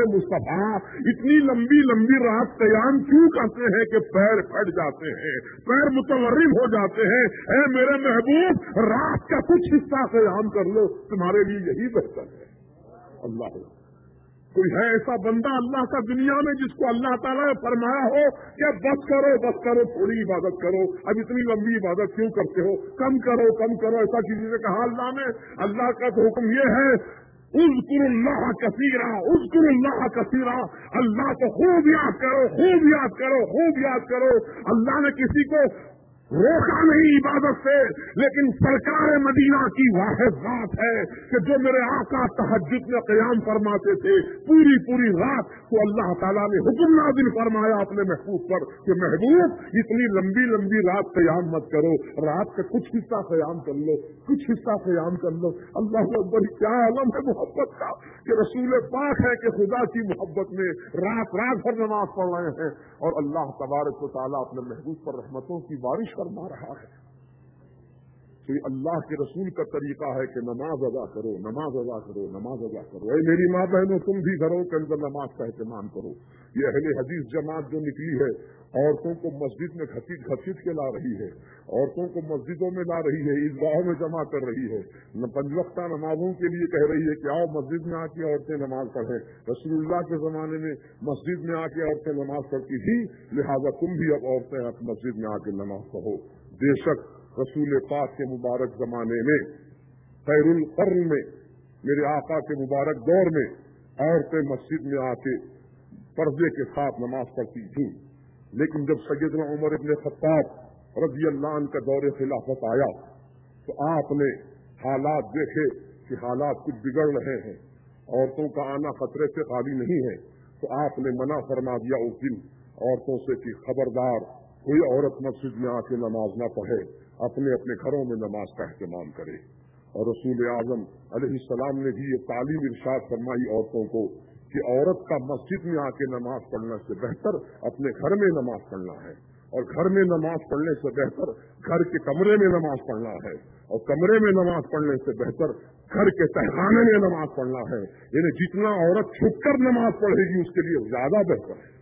मुस्तफा इतनी लंबी लंबी रात कयाम क्यों करते हैं कि पैर फट जाते हैं, पैर मुतवर्रिब हो जाते हैं। ऐ मेरे महबूब, रात का कुछ हिस्सा कयाम कर लो, तुम्हारे लिए यही बेहतर है। अल्लाह, कोई है ऐसा बंदा अल्लाह का दुनिया में जिसको अल्लाह ताला ने फरमाया हो कि बस करो बस करो, थोड़ी इबादत करो, अब इतनी लंबी इबादत क्यों करते हो, कम करो कम करो, ऐसा किसी ने कहा अल्लाह ने? अल्लाह का तो हुक्म ये है, उज़्कुरुल्लाह कसीरा, उज़्कुरुल्लाह कसीरा, अल्लाह को खूब याद करो, खूब याद करो, खूब याद करो। अल्लाह ने किसी को रोका नहीं इबादत से, लेकिन सरकार मदीना की वाहिद बात है कि जो मेरे आका तहज्जुद में क़याम फरमाते थे पूरी पूरी रात, तो अल्लाह ताला ने हुक्म नाज़िल फरमाया अपने महबूब पर कि महबूब इतनी लंबी लंबी रात क़याम मत करो, रात का कुछ हिस्सा क़याम कर लो, कुछ हिस्सा क़याम कर लो। अल्लाह अकबर, क्या आलम है मोहब्बत का कि रसूल पाक है कि खुदा की मोहब्बत में रात रात भर नमाज पढ़ रहे हैं और अल्लाह तबारक व तआला अपने महबूब पर रहमतों की बारिश फरमा रहा है। तो ये अल्लाह के रसूल का तरीका है कि नमाज अदा करो, नमाज अदा करो, नमाज अदा करो। ऐ मेरी माँ बहनों, तुम भी घरों के अंदर नमाज का एहतमाम करो। ये अहले हदीस जमात जो निकली है, औरतों को मस्जिद में घसीट घसीट के ला रही है, औरतों को मस्जिदों में ला रही है, ईदगाहों में जमा कर रही है, पंजवक्ता नमाजों के लिए कह रही है कि आओ मस्जिद में आके औरतें नमाज पढ़ें। रसूलुल्लाह के जमाने में मस्जिद में आके औरतें नमाज पढ़ती थी, लिहाजा तुम भी अब औरतें अब मस्जिद में आके नमाज पढ़ो। बेशक रसूल पाक के मुबारक जमाने में, खैरुल कर्न में, मेरे आका के मुबारक दौर में औरतें मस्जिद में आके पर्दे के साथ नमाज पढ़ती थी। लेकिन जब सैयदना उमर इब्न खत्ताब रज़ी अल्लाह अन्हु का दौर खिलाफत आया तो आपने हालात देखे कि हालात कुछ बिगड़ रहे हैं, औरतों का आना खतरे से खाली नहीं है, तो आपने मना फरमा दिया उस दिन औरतों से कि खबरदार कोई औरत मस्जिद में आके नमाज न पढ़े, अपने अपने घरों में नमाज का एहतमाम करे। और रसूल आज़म अलैहिस्सलाम ने भी ये तालीम इरशाद फरमाई औरतों को कि औरत का मस्जिद में आके नमाज पढ़ने से बेहतर अपने घर में नमाज पढ़ना है, और घर में नमाज पढ़ने से बेहतर घर के कमरे में नमाज पढ़ना है, और कमरे में नमाज पढ़ने से बेहतर घर के तहखाने में नमाज पढ़ना है। यानी जितना औरत छुप कर नमाज पढ़ेगी उसके लिए ज्यादा बेहतर है,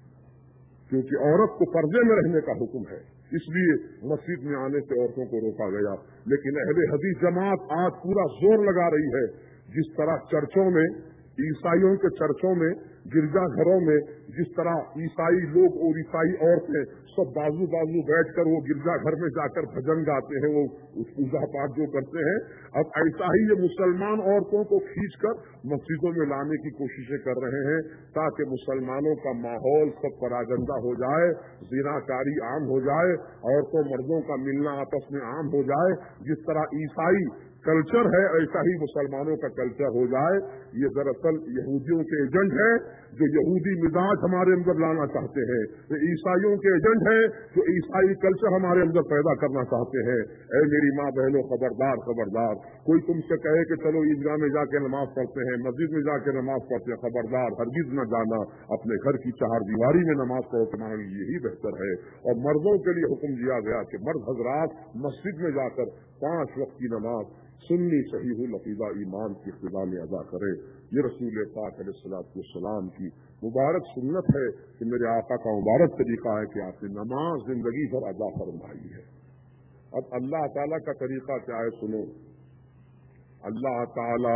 क्योंकि औरत को पर्दे में रहने का हुक्म है, इसलिए मस्जिद में आने से औरतों को रोका गया। लेकिन अहले हदीस जमात आज पूरा जोर लगा रही है, जिस तरह चर्चों में, ईसाइयों के चर्चों में, गिरजा घरों में जिस तरह ईसाई लोग और ईसाई औरतें सब बाजू बाजू बैठकर वो गिरजा घर में जाकर भजन गाते हैं, वो पूजा पाठ जो करते हैं, अब ऐसा ही ये मुसलमान औरतों को खींचकर मस्जिदों में लाने की कोशिशें कर रहे हैं, ताकि मुसलमानों का माहौल सब परागंदा हो जाए, ज़िनाकारी आम हो जाए, औरतों मर्दों का मिलना आपस में आम हो जाए। जिस तरह ईसाई कल्चर है ऐसा ही मुसलमानों का कल्चर हो जाए। ये दरअसल यहूदियों के एजेंट है जो यहूदी मिजाज हमारे अंदर लाना चाहते हैं, ये ईसाइयों के एजेंट है जो ईसाई कल्चर हमारे अंदर पैदा करना चाहते हैं। ऐ मेरी माँ बहनों, खबरदार खबरदार, कोई तुमसे कहे कि चलो ईदगाह में जाके नमाज पढ़ते हैं, मस्जिद में जाके नमाज पढ़ते हैं, खबरदार, हरगिज न जाना, अपने घर की चार दीवारी में नमाज पढ़ो, तुम्हारे लिए यही बेहतर है। और मर्दों के लिए हुक्म दिया गया कि मर्द हजरात मस्जिद में जाकर पांच वक्त की नमाज सुन्नी सहीहुल अकीदा ईमान की इक्तिदा में अदा करे। ये रसूल पाक अलैहिस्सलाम की मुबारक सुन्नत है कि मेरे आका का मुबारक तरीका है कि आपने नमाज जिंदगी भर अदा फरमाई है। अब अल्लाह ताला का तरीका क्या है सुनो। अल्लाह ताला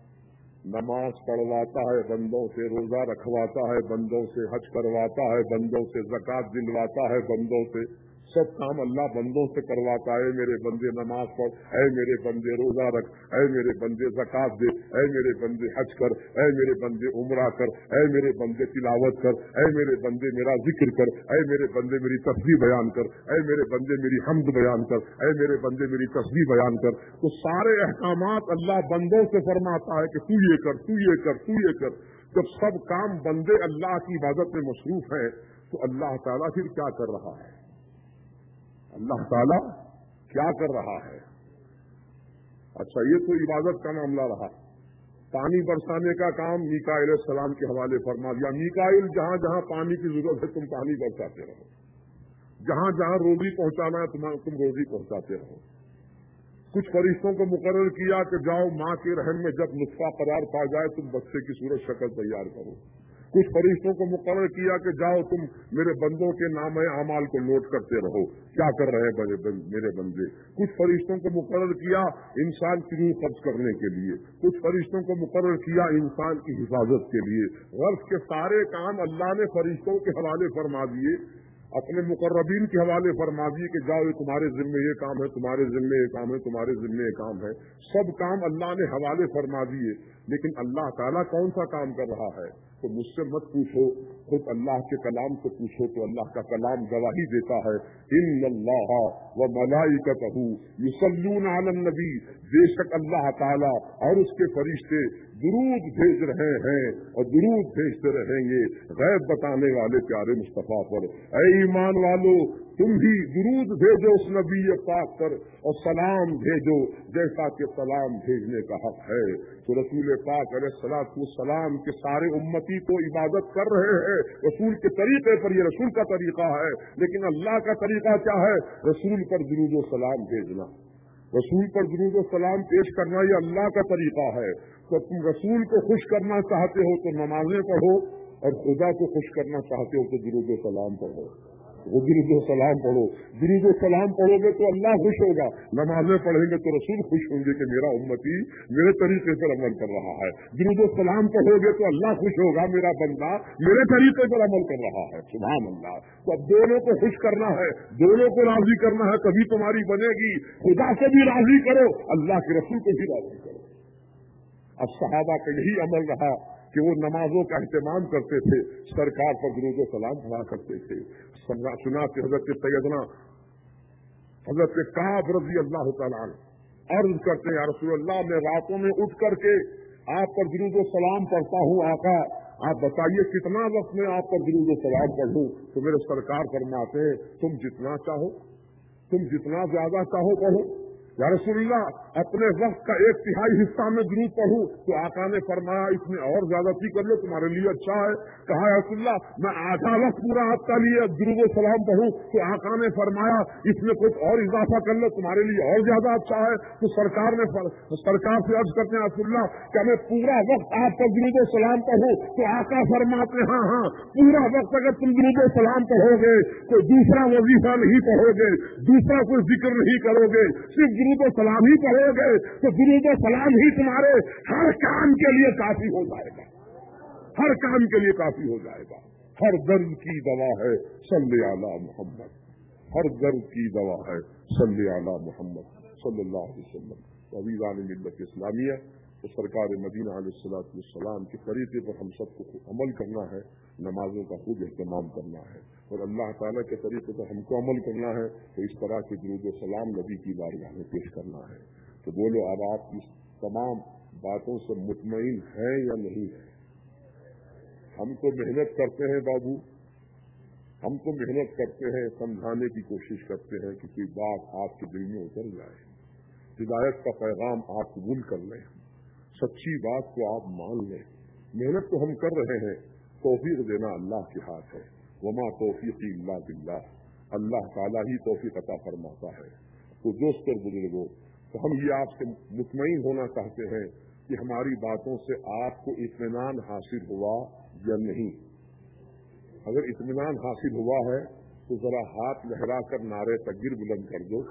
नमाज पढ़वाता है बंदों से, रोजा रखवाता है बंदों से, हज करवाता है बंदों से, ज़कात दिलवाता है बंदों से, सब काम अल्लाह बंदों से करवाता है। मेरे बंदे नमाज पढ़, ऐ मेरे बंदे रोजा रख, ऐ मेरे बंदे ज़कात दे, ऐ मेरे बंदे हज कर, ऐ मेरे बंदे उम्रा कर, ऐ मेरे बंदे तिलावत कर, ऐ मेरे बंदे मेरा जिक्र कर, ऐ मेरे बंदे मेरी तस्बीह बयान कर, ऐ मेरे बंदे मेरी हम्द बयान कर, ऐ मेरे बंदे मेरी तस्बीह बयान कर। तो सारे अहकामात अल्लाह बंदों से फरमाता है कि तू ये कर, तू ये कर, तू ये कर। जब सब काम बंदे अल्लाह की इबादत में मसरूफ है तो अल्लाह ताला फिर क्या कर रहा है? अल्लाह ताला क्या कर रहा है? अच्छा, ये तो इबादत का मामला रहा। पानी बरसाने का काम मीकाईल सलाम के हवाले फरमा दिया। मीकाईल जहां जहां पानी की जरूरत है तुम पानी बरसाते रहो, जहां जहां रोजी पहुंचाना है तुम तुम रोजी पहुंचाते रहो। कुछ फरिश्तों को मुकर्रर किया कि जाओ माँ के रहम में जब नुत्फा करार पा जाए तुम बच्चे की सूरत शक्ल तैयार करो, कुछ फरिश्तों को मुकर्रर किया कि जाओ तुम मेरे बंदों के नाम अमाल को नोट करते रहो, क्या कर रहे हैं मेरे बंदे। कुछ फरिश्तों को मुकर्रर किया इंसान की रूह कब्ज करने के लिए, कुछ फरिश्तों को मुकर्रर किया इंसान की हिफाजत के लिए। गर्ज के सारे काम अल्लाह ने फरिश्तों के हवाले फरमा दिए, अपने मुकर्रबीन के हवाले फरमा दिए कि जाओ ये तुम्हारे जिम्मे ये काम है, तुम्हारे जिम्मे ये काम है, तुम्हारे जिम्मे ये काम है। सब काम अल्लाह ने हवाले फरमा दिए, लेकिन अल्लाह ताला कौन सा काम कर रहा है तो मुझसे मत पूछो, खुद अल्लाह के कलाम से पूछो तो अल्लाह का कलाम गवाही देता है। इन्नल्लाह व मलाइकतहू युसल्लूना अलन नबी, बेशक अल्लाह ताला और उसके फरिश्ते दुरूद भेज रहे हैं और दुरूद भेजते रहेंगे गैब बताने वाले प्यारे मुस्तफा पर। ऐ ईमान वालो, तुम भी दुरूद भेजो उस नबी पाक पर और सलाम भेजो जैसा कि सलाम भेजने का हक है। तो रसूल पाक अलैहिस्सलातु वस्सलाम के सारे उम्मती को इबादत कर रहे हैं रसूल के तरीके पर, ये रसूल का तरीका है। लेकिन अल्लाह का तरीका क्या है? रसूल पर दुरूद व सलाम भेजना, रसूल पर दुरूद व सलाम पेश करना, ये अल्लाह का तरीका है। तो तुम रसूल को खुश करना चाहते हो तो नमाजें पढ़ो, और खुदा को खुश करना चाहते हो तो दुरूद व सलाम पढ़ो। वो दुरूद व सलाम पढ़ो, दुरूद व सलाम पढ़ोगे तो अल्लाह खुश होगा, नमाजें पढ़ेंगे तो रसूल खुश होंगे कि मेरा उम्मती मेरे तरीके पर अमल कर रहा है। दुरूद व सलाम पढ़ोगे तो अल्लाह खुश होगा, मेरा बंदा मेरे तरीके पर अमल कर रहा है। सुभान अल्लाह। तो अब दोनों को खुश करना है, दोनों को राजी करना है, तभी तुम्हारी बनेगी। खुदा को भी राजी करो, अल्लाह के रसूल को भी राजी करो। अब सहाबा का यही अमल रहा कि वो नमाजों का एहतमाम करते थे, सरकार पर दुरूद व सलाम पढ़ा करते थे। सुना कि हजरत सैयदना हजरत काब रज़ी अल्लाह तआला अन्हु अर्ज करते हैं, या रसूल अल्लाह, मैं रातों में उठ करके आप पर दुरूद व सलाम पढ़ता हूँ, आका आप बताइए कितना वक्त में आप पर दुरूद व सलाम पढ़ूं? तो मेरे सरकार फरमाते हैं, तुम जितना चाहो, तुम जितना ज्यादा चाहो पढ़ो। या रसूलल्लाह, अपने वक्त का एक तिहाई हिस्सा में दुरूद पढ़ूं? तो आका ने फरमाया इसमें और ज्यादती कर लो, तुम्हारे लिए अच्छा है। कहा या रसूलल्लाह, मैं आधा वक्त पूरा आपका लिए दुरूद व सलाम पढ़ूं? तो आका ने फरमाया इसमें कुछ और इजाफा कर लो, तुम्हारे लिए और ज्यादा अच्छा है। तो सरकार ने फर, सरकार से अर्ज करते हैं, रसूलल्लाह क्या मैं पूरा वक्त आप पर दुरूद व सलाम पढ़ूं? तो आका फरमाते हाँ हाँ, पूरा वक्त अगर तुम दुरूद व सलाम पढ़ोगे तो दूसरा वजीफा नहीं पढ़ोगे, दूसरा कोई जिक्र नहीं करोगे, सिर्फ दुरूद व सलाम ही पढ़ोगे, तो दुरूद व सलाम ही तुम्हारे हर काम के लिए काफी हो जाएगा, हर काम के लिए काफी हो जाएगा। हर दर्द की दवा है सल्ले अला मोहम्मद, हर दर्द की दवा है सल्ले अला मोहम्मद सल्लल्लाहु अलैहि वसल्लम। अज़ीज़ान मिल्लत इस्लामिया, तो सरकार मदीना अलैहिस्सलातु वस्सलाम के तरीके पर हम सबको अमल करना है, नमाजों का खूब एहतमाम करना है, और अल्लाह ताला के तरीके पर हमको अमल करना है। तो इस तरह के दुरूद व सलाम नबी की बारगाह में पेश करना है। तो बोलो, अब आप इस तमाम बातों से मुतमईन हैं या नहीं है? हम तो मेहनत करते हैं बाबू, हम तो मेहनत करते हैं, समझाने की कोशिश करते हैं कि कोई बात आपके दिल में उतर जाए, हिदायत का पैगाम आप कबूल कर लें, सच्ची बात को आप मान लें। मेहनत तो हम कर रहे हैं, तौफीक देना अल्लाह के हाथ है। वमा तौफीकी इल्ला बिल्लाह, अल्लाह ताला ही तौफीक अता फरमाता है। तो दोस्त और बुजुर्गों, तो हम ये आपसे मुतमईन होना चाहते हैं कि हमारी बातों से आपको इत्मीनान हासिल हुआ या नहीं। अगर इत्मीनान हासिल हुआ है तो जरा हाथ लहरा कर नारे तकबीर बुलंद कर दो।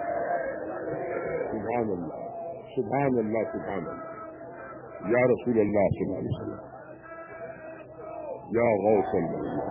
सुभान अल्लाह, सुभान अल्लाह, सुभान अल्लाह, या रसूल अल्लाह सल्लल्लाहु अलैहि वसल्लम, या गौस अल्लाह।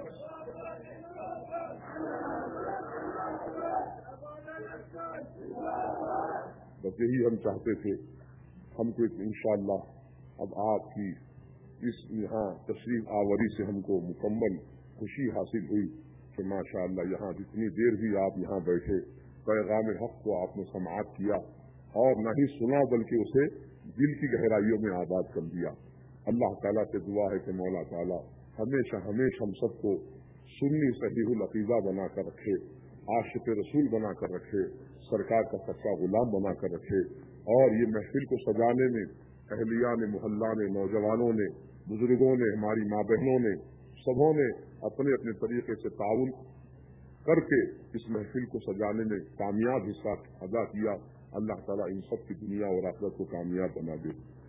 बस यही हम चाहते थे। हमको इंशाअल्लाह अब आपकी इस यहाँ तशरीफ आवरी से हमको मुकम्मल खुशी हासिल हुई कि माशाअल्लाह यहाँ जितनी देर भी आप यहाँ बैठे, पैगाम हक को आपने समाअत किया, और न ही सुना बल्कि उसे दिल की गहराइयों में आबाद कर दिया। अल्लाह ताला से दुआ है कि मौला ताला हमेशा हमेशा हम सबको सुन्नी सहीहुल अकीदा बना कर रखे, आशिक़ रसूल बना कर रखे, सरकार का सच्चा गुलाम बना कर रखे। और ये महफिल को सजाने में अहलिया ने, मोहल्ला ने, नौजवानों ने, बुजुर्गों ने, हमारी माँ बहनों ने, सबों ने अपने अपने तरीके से ताउन करके इस महफिल को सजाने में कामयाब हिस्सा अदा किया। अल्लाह ताला इन सब की दुनिया और आखिरत को कामयाब बना दे।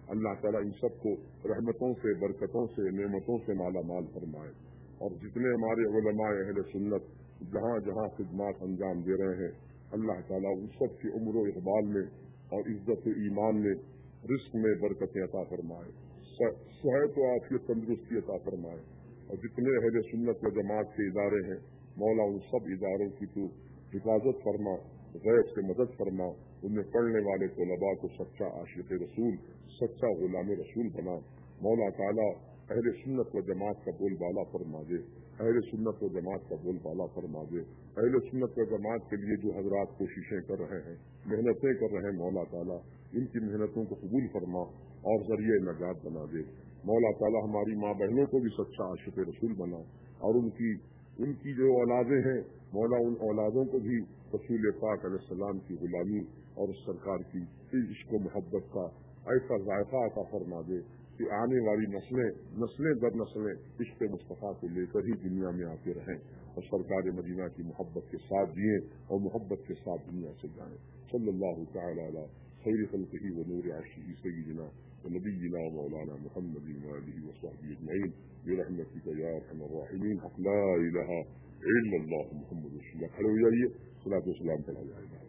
اللہ تعالیٰ ان سب کو رحمتوں سے، برکتوں سے، نعمتوں سے مالا مال فرمائے. اور جتنے ہمارے علماء اہل سنت جہاں جہاں خدمات انجام دے رہے ہیں، اللہ تعالیٰ ان سب کی عمر و اقبال میں اور عزت و ایمان میں، رزق میں برکتیں عطا فرمائے، صحت و عافیت تندرستی عطا فرمائے. اور جتنے اہل سنت و جماعت کے ادارے ہیں، مولا ان سب اداروں کی تو حفاظت فرما، غیب سے مدد فرما، ان میں پڑھنے والے طلباء کو سچا عاشق رسول، سچا غلام رسول بنا. مولا تعالیٰ اہل سنت و جماعت کا بول بالا فرما دے، اہل سنت و جماعت کا بول بالا فرما دے. اہل سنت و جماعت کے لیے جو حضرات کوششیں کر رہے ہیں، محنتیں کر رہے ہیں، مولا تعالیٰ ان کی محنتوں کو قبول فرما اور ذریعہ نجات بنا دے. مولا تعالیٰ ہماری ماں بہنوں کو بھی سچا عاشق رسول بنا، اور ان کی ان کی جو اولادیں ہیں، مولا ان اولادوں کو بھی رسول پاک علیہ السلام کی غلامی اور اس سرکار کی عشق و محبت کا ایسا ذائقہ عطا فرما دے کہ آنے والی نسلیں نسلیں در نسلیں عشق مصطفیٰ کو لے کر ہی دنیا میں آتے رہیں اور سرکار مدینہ کی محبت کے ساتھ جئیں اور محبت کے ساتھ دنیا سے جائیں. صلی اللہ تعالی علی خیر خلقہ و نور عرشہ سیدنا ونبینا مولانا محمد وآلہ وصحبہ اجمعین برحمتک یا ارحم الراحمین. حق لا الہ الا اللہ محمد رسول اللہ. کھڑے ہو جائیے، صلاۃ و سلام پڑھا جائے گا.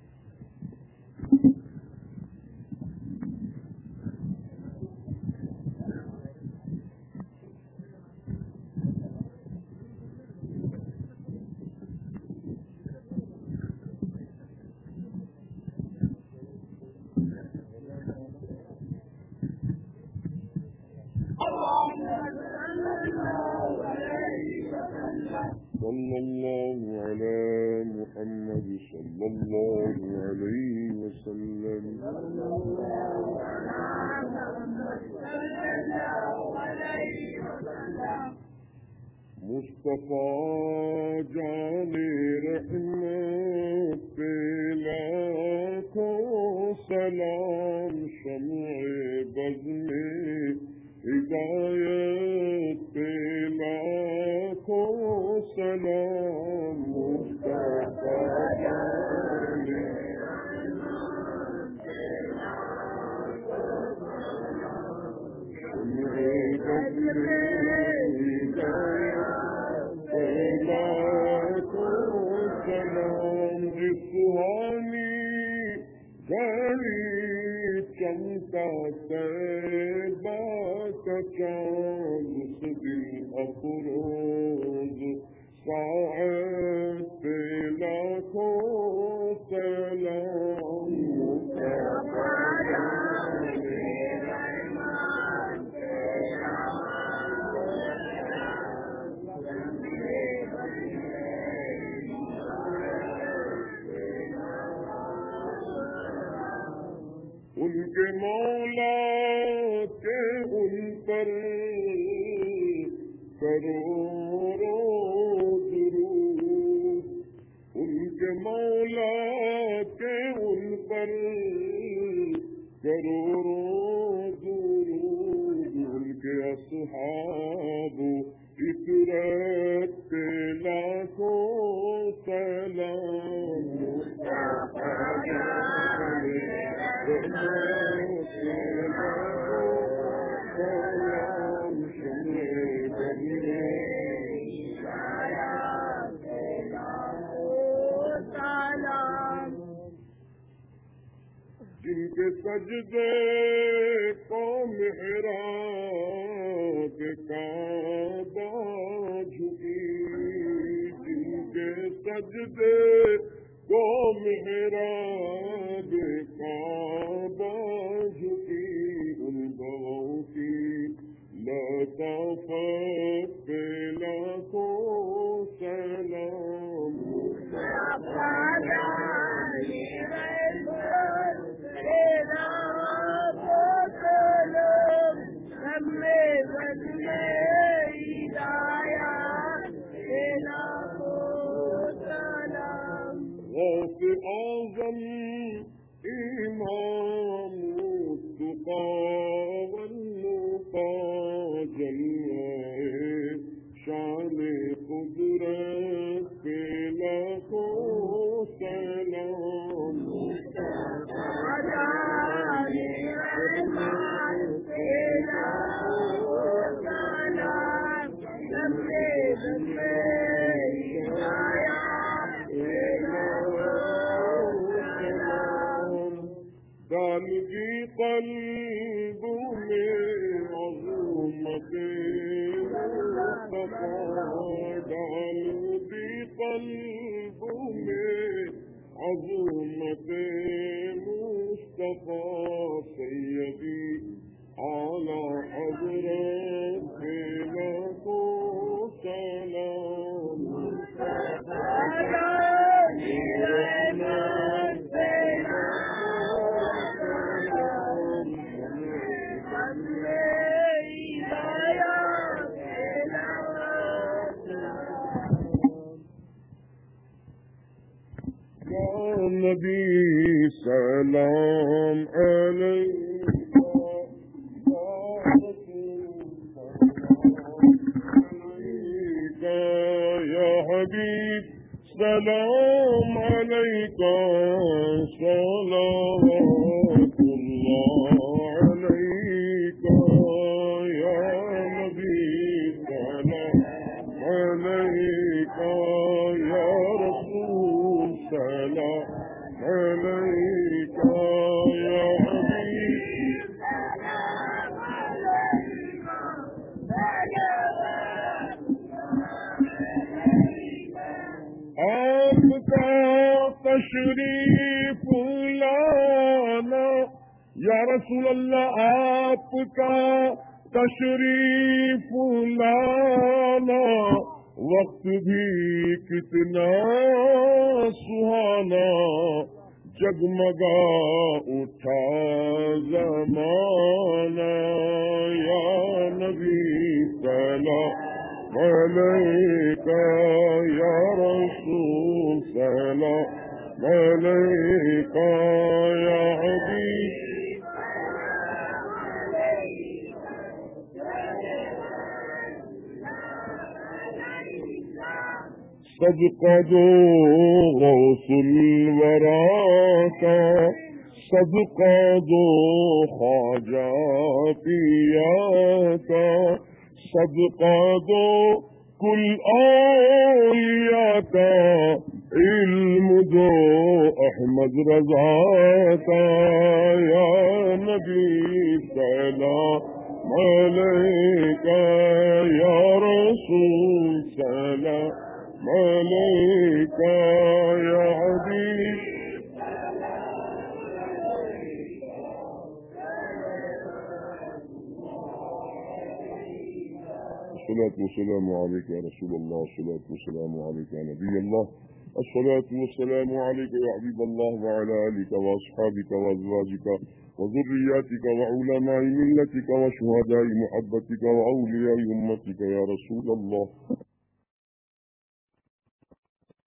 صلی اللہ علی محمد صلی اللہ علیہ وسلم. مصطفیٰ جان رحمت پہ لاکھوں سلام، شمع بز میں ہدایت پہ لاکھوں سلام. مصطفیٰ جان شمع بز میں ہدایت پہ لاکھوں سلام. رسوانی گھڑی چمکا طیبہ کا چاند، اس دن افروز ساعت پہ لاکھوں سلام. ان کے مولا کے ان پر کروڑوں درود، ان کے مولا کے ان پر کروڑوں درود. ان کے اصحاب اطرت پہ لاکھوں سلام. جن کے سجدے کو محراب کعبہ جھکی، جن کے سجدے کو محراب کعبہ جھکی، ان گاؤں کی لطافت پہ لاکھوں سلام. غوث اعظم امام التقا والنقا، جلوہ شان قدرت پہ لاکھوں سلام. ڈال دی قلب میں عظمت مصطفیٰ، ڈال دی قلب میں عظمت مصطفیٰ، سیدی اعلی حضرت کو سلام، نبی سلام علیکہ، یا حبیب سلام علیکہ، صلوات اللہ علیکہ، یا نبی سلام علیکہ، یا رسول سلام علیکہ، یا حبیب آپ کا تشریف لانا، یا رسول اللہ آپ کا تشریف لانا، وقت بھی کتنا سہانا، جگمگا اٹھا زمانہ، یا نبی سلام علیکہ، یا رسول سلام علیکہ، یا حبیب صدقہ دو غوث الورا کا، صدقہ دو خواجہ پیا کا، صدقہ دو کل اولیاء کا، علم دو احمد رضا کا، یا نبی سلام علیکہ، یا رسول سلام علیکہ، یا حبیب الصلاة والسلام عليك يا رسول الله، الصلاة والسلام عليك يا نبي الله، الصلاة والسلام عليك يا حبيب الله، وعلى آلك وأصحابك وأزواجك وذرياتك وعلماء ملتك وشهداء محبتك وأولياء أمتك يا رسول الله.